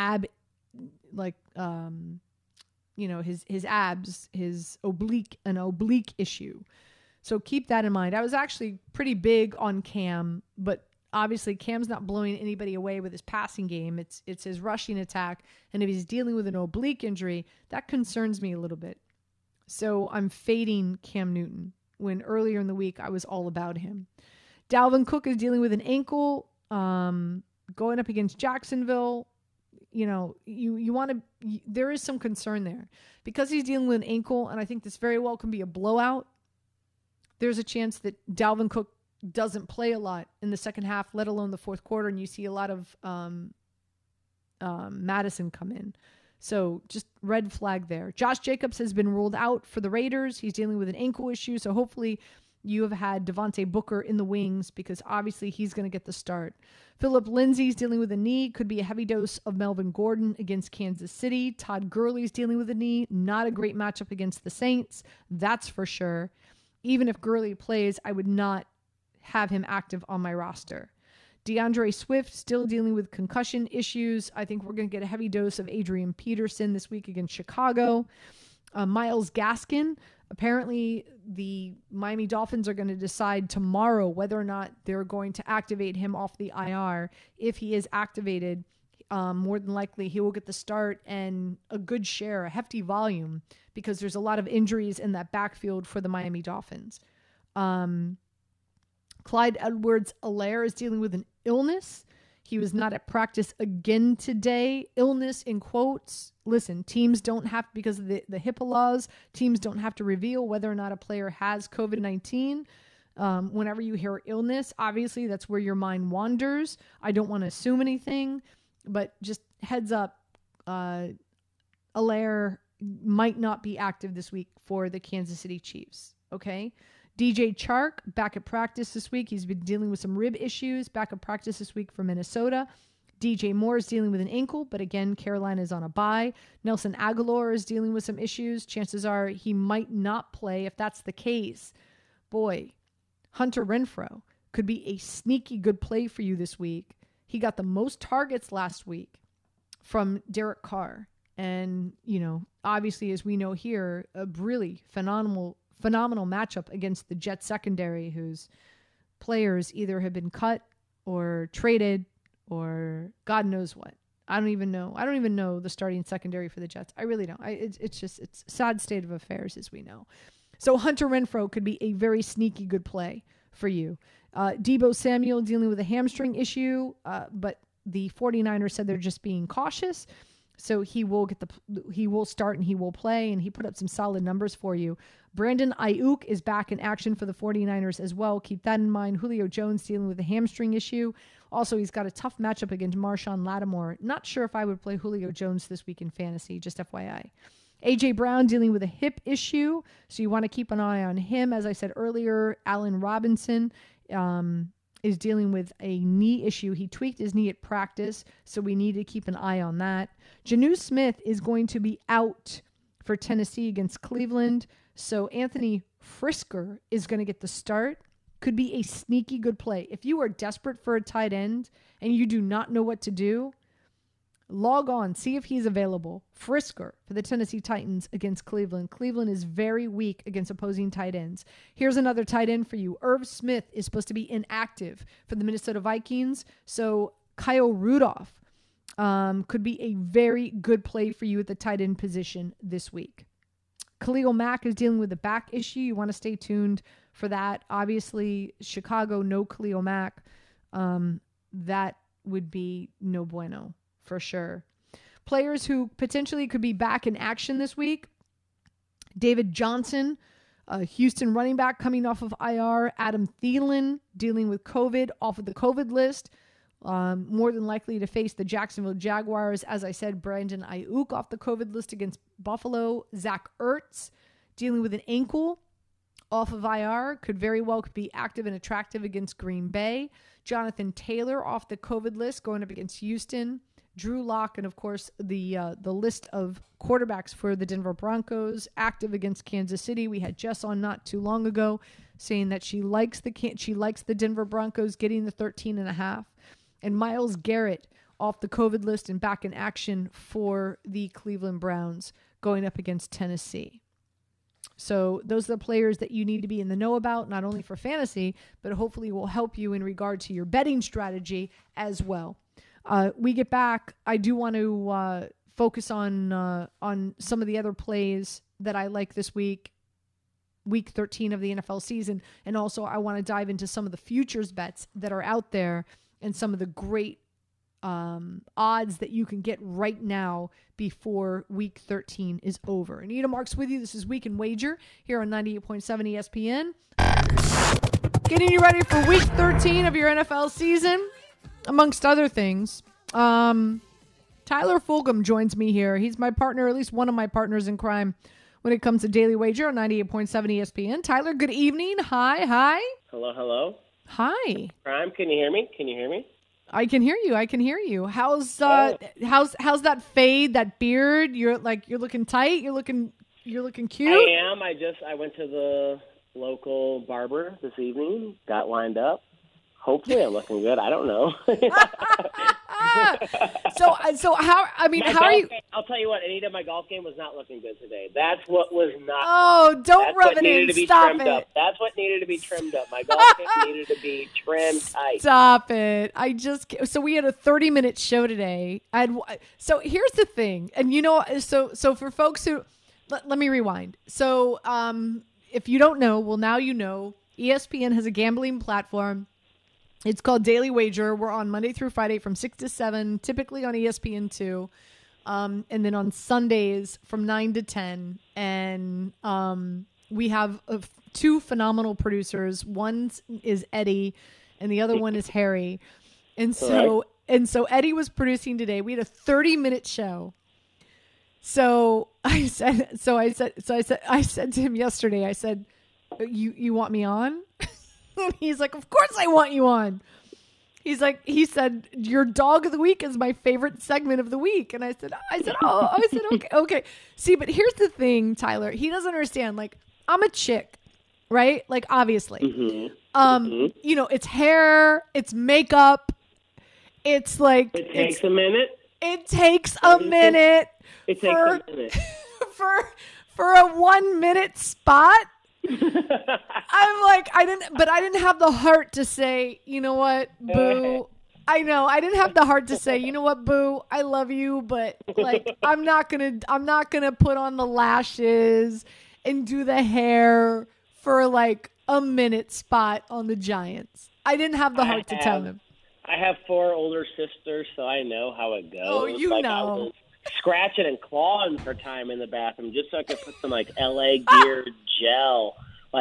his abs, his oblique issue. So keep that in mind. I was actually pretty big on Cam, but obviously Cam's not blowing anybody away with his passing game. It's his rushing attack. And if he's dealing with an oblique injury, that concerns me a little bit. So I'm fading Cam Newton when earlier in the week I was all about him. Dalvin Cook is dealing with an ankle, going up against Jacksonville. You know, there is some concern there because he's dealing with an ankle, and I think this very well can be a blowout. There's a chance that Dalvin Cook doesn't play a lot in the second half, let alone the fourth quarter, and you see a lot of Madison come in. So just red flag there. Josh Jacobs has been ruled out for the Raiders. He's dealing with an ankle issue, so hopefully you have had Devontae Booker in the wings because obviously he's going to get the start. Phillip Lindsay's dealing with a knee. Could be a heavy dose of Melvin Gordon against Kansas City. Todd Gurley's dealing with a knee. Not a great matchup against the Saints. That's for sure. Even if Gurley plays, I would not have him active on my roster. DeAndre Swift still dealing with concussion issues. I think we're going to get a heavy dose of Adrian Peterson this week against Chicago. Myles Gaskin. Apparently, the Miami Dolphins are going to decide tomorrow whether or not they're going to activate him off the IR. If he is activated, more than likely he will get the start and a good share, a hefty volume, because there's a lot of injuries in that backfield for the Miami Dolphins. Clyde Edwards-Helaire is dealing with an illness. He was not at practice again today. Illness in quotes. Listen, teams don't have, because of the HIPAA laws, teams don't have to reveal whether or not a player has COVID-19. Whenever you hear illness, obviously that's where your mind wanders. I don't want to assume anything, but just heads up, Helaire might not be active this week for the Kansas City Chiefs. Okay? DJ Chark, back at practice this week. He's been dealing with some rib issues. Back at practice this week for Minnesota. DJ Moore is dealing with an ankle, but again, Carolina is on a bye. Nelson Aguilar is dealing with some issues. Chances are he might not play. If that's the case, boy, Hunter Renfrow could be a sneaky good play for you this week. He got the most targets last week from Derek Carr. And, obviously, as we know here, a really phenomenal matchup against the Jets secondary, whose players either have been cut or traded or God knows what. I don't even know the starting secondary for the Jets. I really don't. It's a sad state of affairs, as we know. So Hunter Renfrow could be a very sneaky good play for you. Deebo Samuel dealing with a hamstring issue, but the 49ers said they're just being cautious. So he will start and he will play, and he put up some solid numbers for you. Brandon Ayuk is back in action for the 49ers as well. Keep that in mind. Julio Jones dealing with a hamstring issue. Also, he's got a tough matchup against Marshawn Lattimore. Not sure if I would play Julio Jones this week in fantasy, just FYI. A.J. Brown dealing with a hip issue, so you want to keep an eye on him. As I said earlier, Allen Robinson is dealing with a knee issue. He tweaked his knee at practice, so we need to keep an eye on that. Jonnu Smith is going to be out for Tennessee against Cleveland, so Anthony Frisker is going to get the start. Could be a sneaky good play. If you are desperate for a tight end and you do not know what to do, log on, see if he's available. Frisker for the Tennessee Titans against Cleveland. Cleveland is very weak against opposing tight ends. Here's another tight end for you. Irv Smith is supposed to be inactive for the Minnesota Vikings, so Kyle Rudolph could be a very good play for you at the tight end position this week. Khalil Mack is dealing with a back issue. You want to stay tuned for that. Obviously, Chicago, no Khalil Mack. That would be no bueno for sure. Players who potentially could be back in action this week. David Johnson, Houston running back coming off of IR. Adam Thielen dealing with COVID, off of the COVID list. More than likely to face the Jacksonville Jaguars. As I said, Brandon Ayuk off the COVID list against Buffalo. Zach Ertz dealing with an ankle off of IR. Could very well be active and attractive against Green Bay. Jonathan Taylor off the COVID list going up against Houston. Drew Lock, and of course the list of quarterbacks for the Denver Broncos active against Kansas City. We had Jess on not too long ago saying that she likes the Denver Broncos getting the 13.5. And Myles Garrett off the COVID list and back in action for the Cleveland Browns going up against Tennessee. So those are the players that you need to be in the know about, not only for fantasy, but hopefully will help you in regard to your betting strategy as well. We get back. I do want to focus on some of the other plays that I like this week 13 of the NFL season. And also I want to dive into some of the futures bets that are out there and some of the great odds that you can get right now before Week 13 is over. Anita Marks with you. This is Week in Wager here on 98.7 ESPN. Getting you ready for Week 13 of your NFL season, amongst other things. Tyler Fulgham joins me here. He's my partner, at least one of my partners in crime when it comes to Daily Wager on 98.7 ESPN. Tyler, good evening. Hi. Hello. Hi. Crime, can you hear me? I can hear you. How's that fade, that beard? You're looking tight. You're looking cute. I am. I went to the local barber this evening. Got lined up. Hopefully, I'm looking good. I don't know. So how? I mean, how are you? I'll tell you what, Anita, my golf game was not looking good today. That's what was not. Oh, don't rub it in. Stop it. Up. That's what needed to be trimmed up. My golf game needed to be trimmed tight. Stop it. So we had a 30-minute show today. So here's the thing, and so for folks who, let me rewind. So if you don't know, well, now you know. ESPN has a gambling platform. It's called Daily Wager. We're on Monday through Friday from 6 to 7, typically on ESPN2. And then on Sundays from 9 to 10. And we have two phenomenal producers. One is Eddie, and the other one is Harry. And so Eddie was producing today. We had a 30-minute show. So I said to him yesterday, I said, you want me on? He's like, of course I want you on. He said, your dog of the week is my favorite segment of the week. And I said, okay. See, but here's the thing, Tyler. He doesn't understand. Like, I'm a chick, right? Like, obviously. Mm-hmm. It's hair, it's makeup, It's like It takes a minute. It takes a minute. It takes a minute. for a 1 minute spot. I'm like, I didn't have the heart to say, you know what, boo. I know I didn't have the heart to say, you know what, boo, I love you, but like I'm not gonna put on the lashes and do the hair for like a minute spot on the Giants. I didn't have the heart to tell him. I have 4 older sisters, so I know how it goes. Oh, you I know. was scratching and clawing for time in the bathroom just so I could put some like LA Gear gel.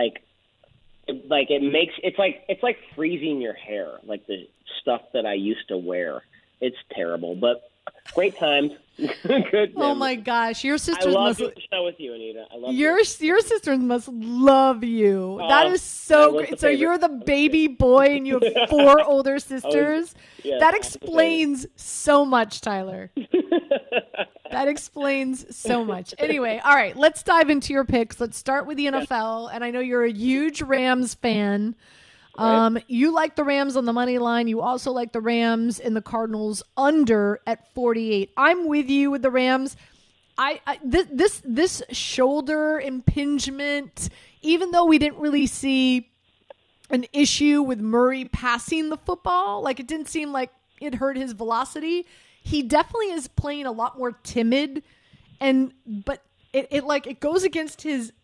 It's like freezing your hair, like the stuff that I used to wear. It's terrible, but great times. Good. Oh my gosh, your sisters I love must doing the show with you, Anita. I love your sisters must love you. That is so great. So you're the baby boy, and you have 4 older sisters. Yes, that explains so much, Tyler. That explains so much. Anyway, all right, let's dive into your picks. Let's start with the NFL, and I know you're a huge Rams fan. You like the Rams on the money line. You also like the Rams and the Cardinals under at 48. I'm with you with the Rams. This shoulder impingement, even though we didn't really see an issue with Murray passing the football, like it didn't seem like it hurt his velocity. He definitely is playing a lot more timid, but it goes against his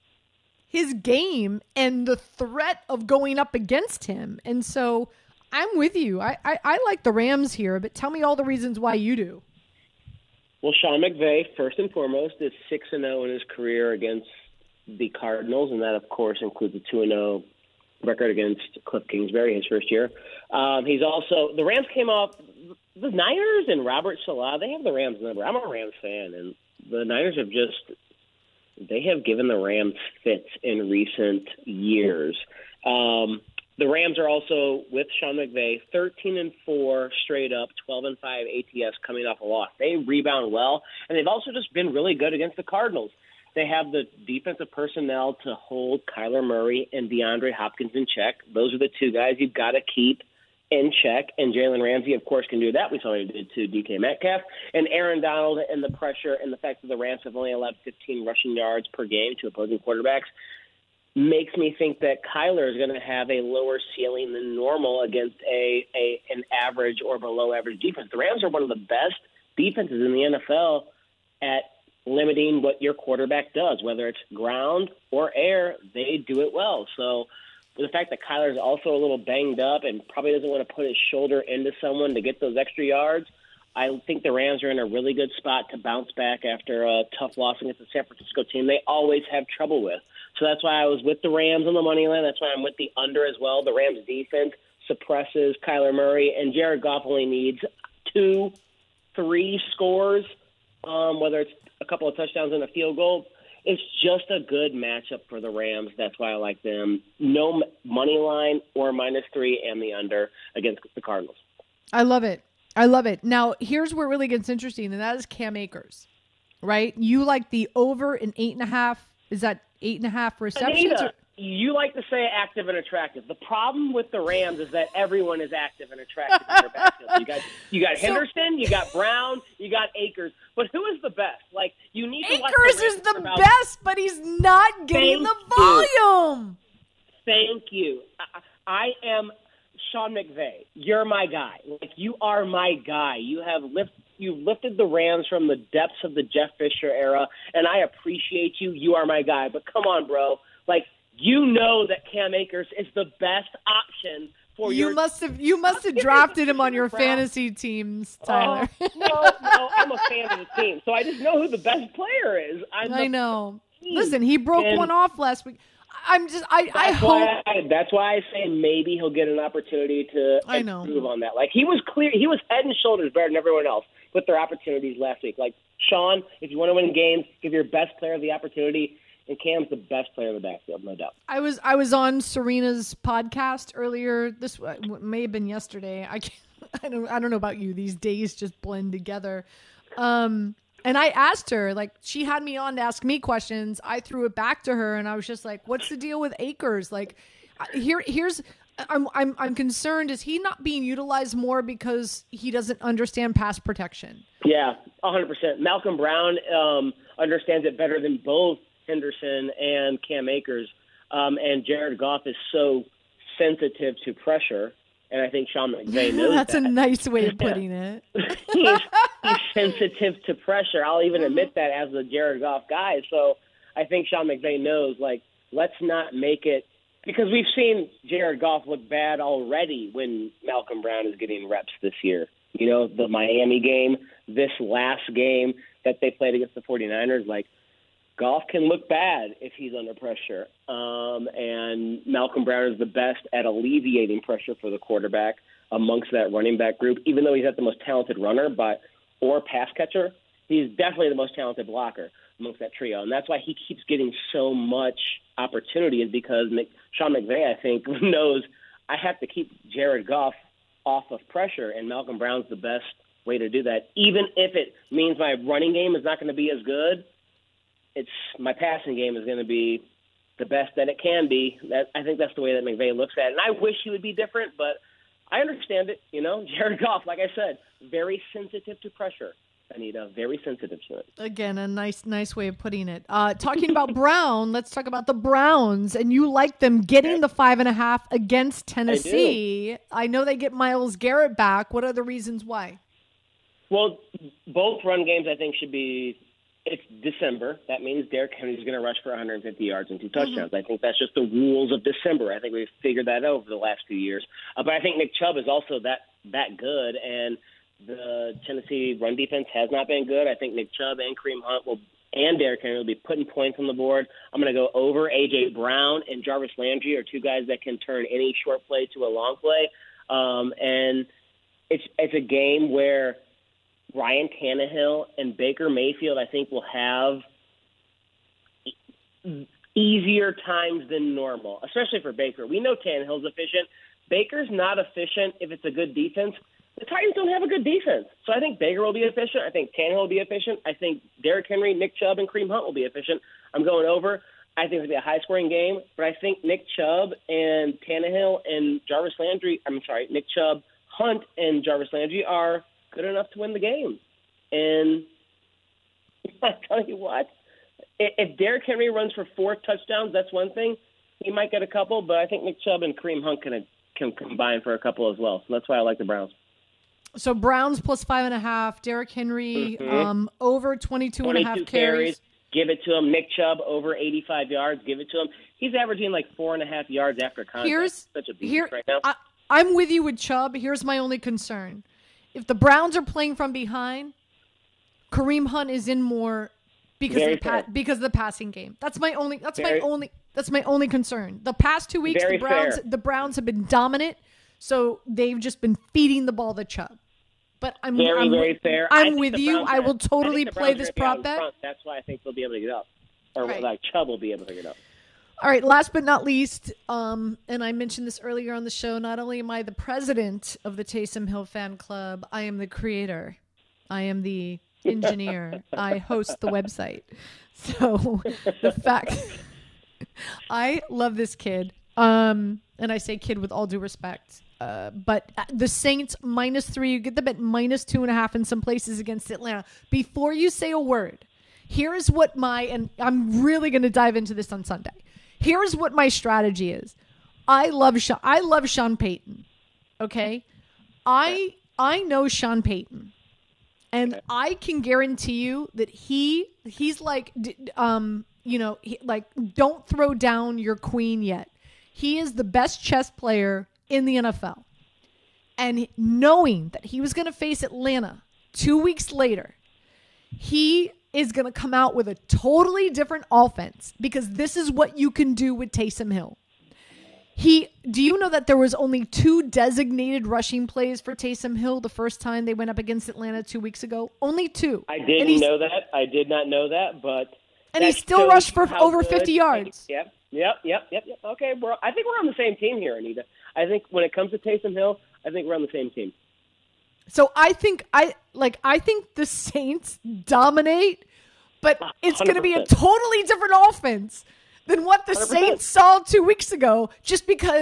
game and the threat of going up against him. And so I'm with you. I like the Rams here, but tell me all the reasons why you do. Well, Sean McVay, first and foremost, is 6-0 in his career against the Cardinals, and that, of course, includes a 2-0 record against Cliff Kingsbury his first year. He's also – the Rams came off – the Niners and Robert Saleh, they have the Rams number. I'm a Rams fan, and the Niners have just – they have given the Rams fits in recent years. The Rams are also, with Sean McVay, 13-4 straight up, 12-5 ATS coming off a loss. They rebound well, and they've also just been really good against the Cardinals. They have the defensive personnel to hold Kyler Murray and DeAndre Hopkins in check. Those are the 2 guys you've got to keep in check, and Jalen Ramsey, of course, can do that. We saw what he did to DK Metcalf. And Aaron Donald and the pressure and the fact that the Rams have only allowed 15 rushing yards per game to opposing quarterbacks makes me think that Kyler is going to have a lower ceiling than normal against an average or below average defense. The Rams are one of the best defenses in the NFL at limiting what your quarterback does, whether it's ground or air. They do it well. So the fact that Kyler is also a little banged up and probably doesn't want to put his shoulder into someone to get those extra yards, I think the Rams are in a really good spot to bounce back after a tough loss against the San Francisco team they always have trouble with. So that's why I was with the Rams on the money line. That's why I'm with the under as well. The Rams defense suppresses Kyler Murray, and Jared Goff only needs 2-3 scores, whether it's a couple of touchdowns and a field goal. It's just a good matchup for the Rams. That's why I like them. No money line or -3 and the under against the Cardinals. I love it. I love it. Now, here's where it really gets interesting, and that is Cam Akers, right? You like the over in 8.5. Is that 8.5 receptions? Anita, you like to say active and attractive. The problem with the Rams is that everyone is active and attractive in their backfield. You got Henderson, you got Brown, you got Akers. But who is the best? Like, you need to watch Akers is the best, but he's not getting the volume. Thank you. I am Sean McVay. You're my guy. Like, you are my guy. You've lifted the Rams from the depths of the Jeff Fisher era, and I appreciate you. You are my guy. But come on, bro. Like, you know that Cam Akers is the best option for you. You must have drafted him on your fantasy teams, Tyler. No, I'm a fan of the team, so I just know who the best player is. I know. Listen, he broke one off last week. I hope. That's why I say maybe he'll get an opportunity to improve on that. Like, he was clear. He was head and shoulders better than everyone else with their opportunities last week. Like, Sean, if you want to win games, give your best player the opportunity. And Cam's the best player in the backfield, no doubt. I was on Serena's podcast earlier. This may have been yesterday. I don't know about you. These days just blend together. And I asked her, like, she had me on to ask me questions. I threw it back to her, and I was just like, "What's the deal with Akers?" Like, I'm concerned. Is he not being utilized more because he doesn't understand pass protection? Yeah, 100%. Malcolm Brown understands it better than both Henderson and Cam Akers. And Jared Goff is so sensitive to pressure, and I think Sean McVay knows That's that. a nice way of putting it. he's sensitive to pressure. I'll even admit that as a Jared Goff guy. So I think Sean McVay knows, like, let's not make it – because we've seen Jared Goff look bad already when Malcolm Brown is getting reps this year. You know, the Miami game, this last game that they played against the 49ers, like, Goff can look bad if he's under pressure. And Malcolm Brown is the best at alleviating pressure for the quarterback amongst that running back group. Even though he's not the most talented runner or pass catcher, he's definitely the most talented blocker amongst that trio. And that's why he keeps getting so much opportunity, is because Sean McVay, I think, knows I have to keep Jared Goff off of pressure, and Malcolm Brown's the best way to do that. Even if it means my running game is not going to be as good, my passing game is going to be the best that it can be. I think that's the way that McVay looks at it. And I wish he would be different, but I understand it. You know, Jared Goff, like I said, very sensitive to pressure. Anita, very sensitive to it. Again, a nice way of putting it. Talking about Brown, let's talk about the Browns. And you like them getting the 5.5 against Tennessee. I know they get Myles Garrett back. What are the reasons why? Well, both run games I think should be. It's December. That means Derrick Henry's going to rush for 150 yards and 2 touchdowns. I think that's just the rules of December. I think we've figured that out over the last few years. But I think Nick Chubb is also that good, and the Tennessee run defense has not been good. I think Nick Chubb and Kareem Hunt and Derrick Henry will be putting points on the board. I'm going to go over. A.J. Brown and Jarvis Landry are two guys that can turn any short play to a long play. And it's a game where Ryan Tannehill and Baker Mayfield, I think, will have easier times than normal, especially for Baker. We know Tannehill's efficient. Baker's not efficient if it's a good defense. The Titans don't have a good defense. So I think Baker will be efficient. I think Tannehill will be efficient. I think Derrick Henry, Nick Chubb, and Kareem Hunt will be efficient. I'm going over. I think it'll be a high-scoring game, but I think Nick Chubb and Tannehill and Nick Chubb, Hunt, and Jarvis Landry are good enough to win the game. And I tell you what, if Derrick Henry runs for 4 touchdowns, that's one thing. He might get a couple, but I think Nick Chubb and Kareem Hunt can combine for a couple as well. So that's why I like the Browns. So Browns plus 5.5, Derrick Henry over 22.5 carries. Give it to him. Nick Chubb over 85 yards. Give it to him. He's averaging like 4.5 yards after contact. Such a beast right now. I'm with you with Chubb. Here's my only concern. If the Browns are playing from behind, Kareem Hunt is in more because of the passing game. That's my only concern. The past 2 weeks, the Browns have been dominant, so they've just been feeding the ball to Chubb. But I'm very fair. I'm with you. I will totally play this prop bet. That's why I think they'll be able to get up, like Chubb will be able to get up. All right, last but not least, and I mentioned this earlier on the show, not only am I the president of the Taysom Hill fan club, I am the creator. I am the engineer. I host the website. So the fact, I love this kid, and I say kid with all due respect, but the Saints -3, you get them at -2.5 in some places against Atlanta. Before you say a word, here is what and I'm really going to dive into this on Sunday. Here's what my strategy is. I love Sean Payton. Okay? I know Sean Payton. And I can guarantee you that he's like don't throw down your queen yet. He is the best chess player in the NFL. And knowing that he was going to face Atlanta 2 weeks later, he is going to come out with a totally different offense, because this is what you can do with Taysom Hill. Do you know that there was only 2 designated rushing plays for Taysom Hill the first time they went up against Atlanta 2 weeks ago? Only 2. I didn't know that. I did not know that, but he still rushed for over 50 yards. Yep. Okay, bro. I think we're on the same team here, Anita. I think when it comes to Taysom Hill, I think we're on the same team. So I think the Saints dominate, but it's going to be a totally different offense than what the 100%. Saints saw 2 weeks ago, just because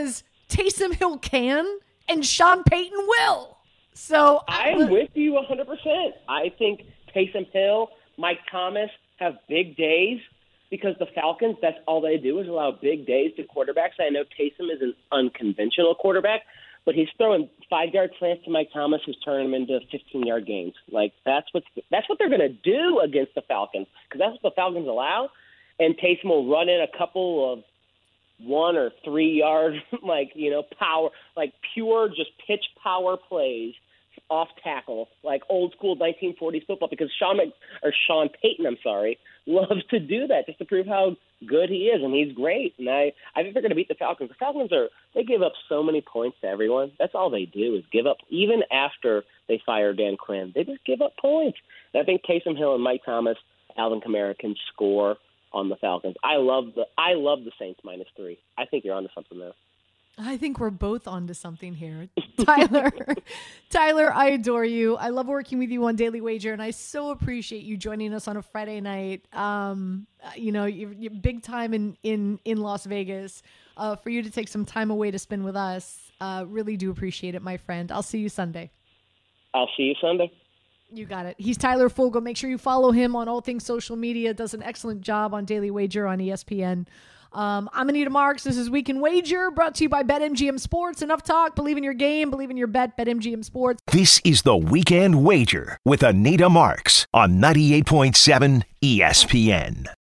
Taysom Hill can, and Sean Payton will. So I'm with you 100%. I think Taysom Hill, Mike Thomas have big days because the Falcons, that's all they do is allow big days to quarterbacks. I know Taysom is an unconventional quarterback, but he's throwing 5-yard slants to Mike Thomas, who's turning them into 15-yard gains. Like, that's what they're going to do against the Falcons, because that's what the Falcons allow. And Taysom will run in a couple of 1 or 3 yard, power, like pure just pitch power plays off tackle, like old school 1940s football, because Sean Payton, loves to do that just to prove how good he is, and he's great. And I think they're going to beat the Falcons. The Falcons they give up so many points to everyone. That's all they do is give up. Even after they fire Dan Quinn, they just give up points. And I think Taysom Hill and Mike Thomas, Alvin Kamara can score on the Falcons. I love the Saints -3. I think you're onto something there. I think we're both onto something here. Tyler, I adore you. I love working with you on Daily Wager, and I so appreciate you joining us on a Friday night. You're big time in Las Vegas. For you to take some time away to spend with us, really do appreciate it, my friend. I'll see you Sunday. I'll see you Sunday. You got it. He's Tyler Fogel. Make sure you follow him on all things social media. Does an excellent job on Daily Wager on ESPN. I'm Anita Marks. This is Weekend Wager, brought to you by BetMGM Sports. Enough talk. Believe in your game. Believe in your bet. BetMGM Sports. This is the Weekend Wager with Anita Marks on 98.7 ESPN.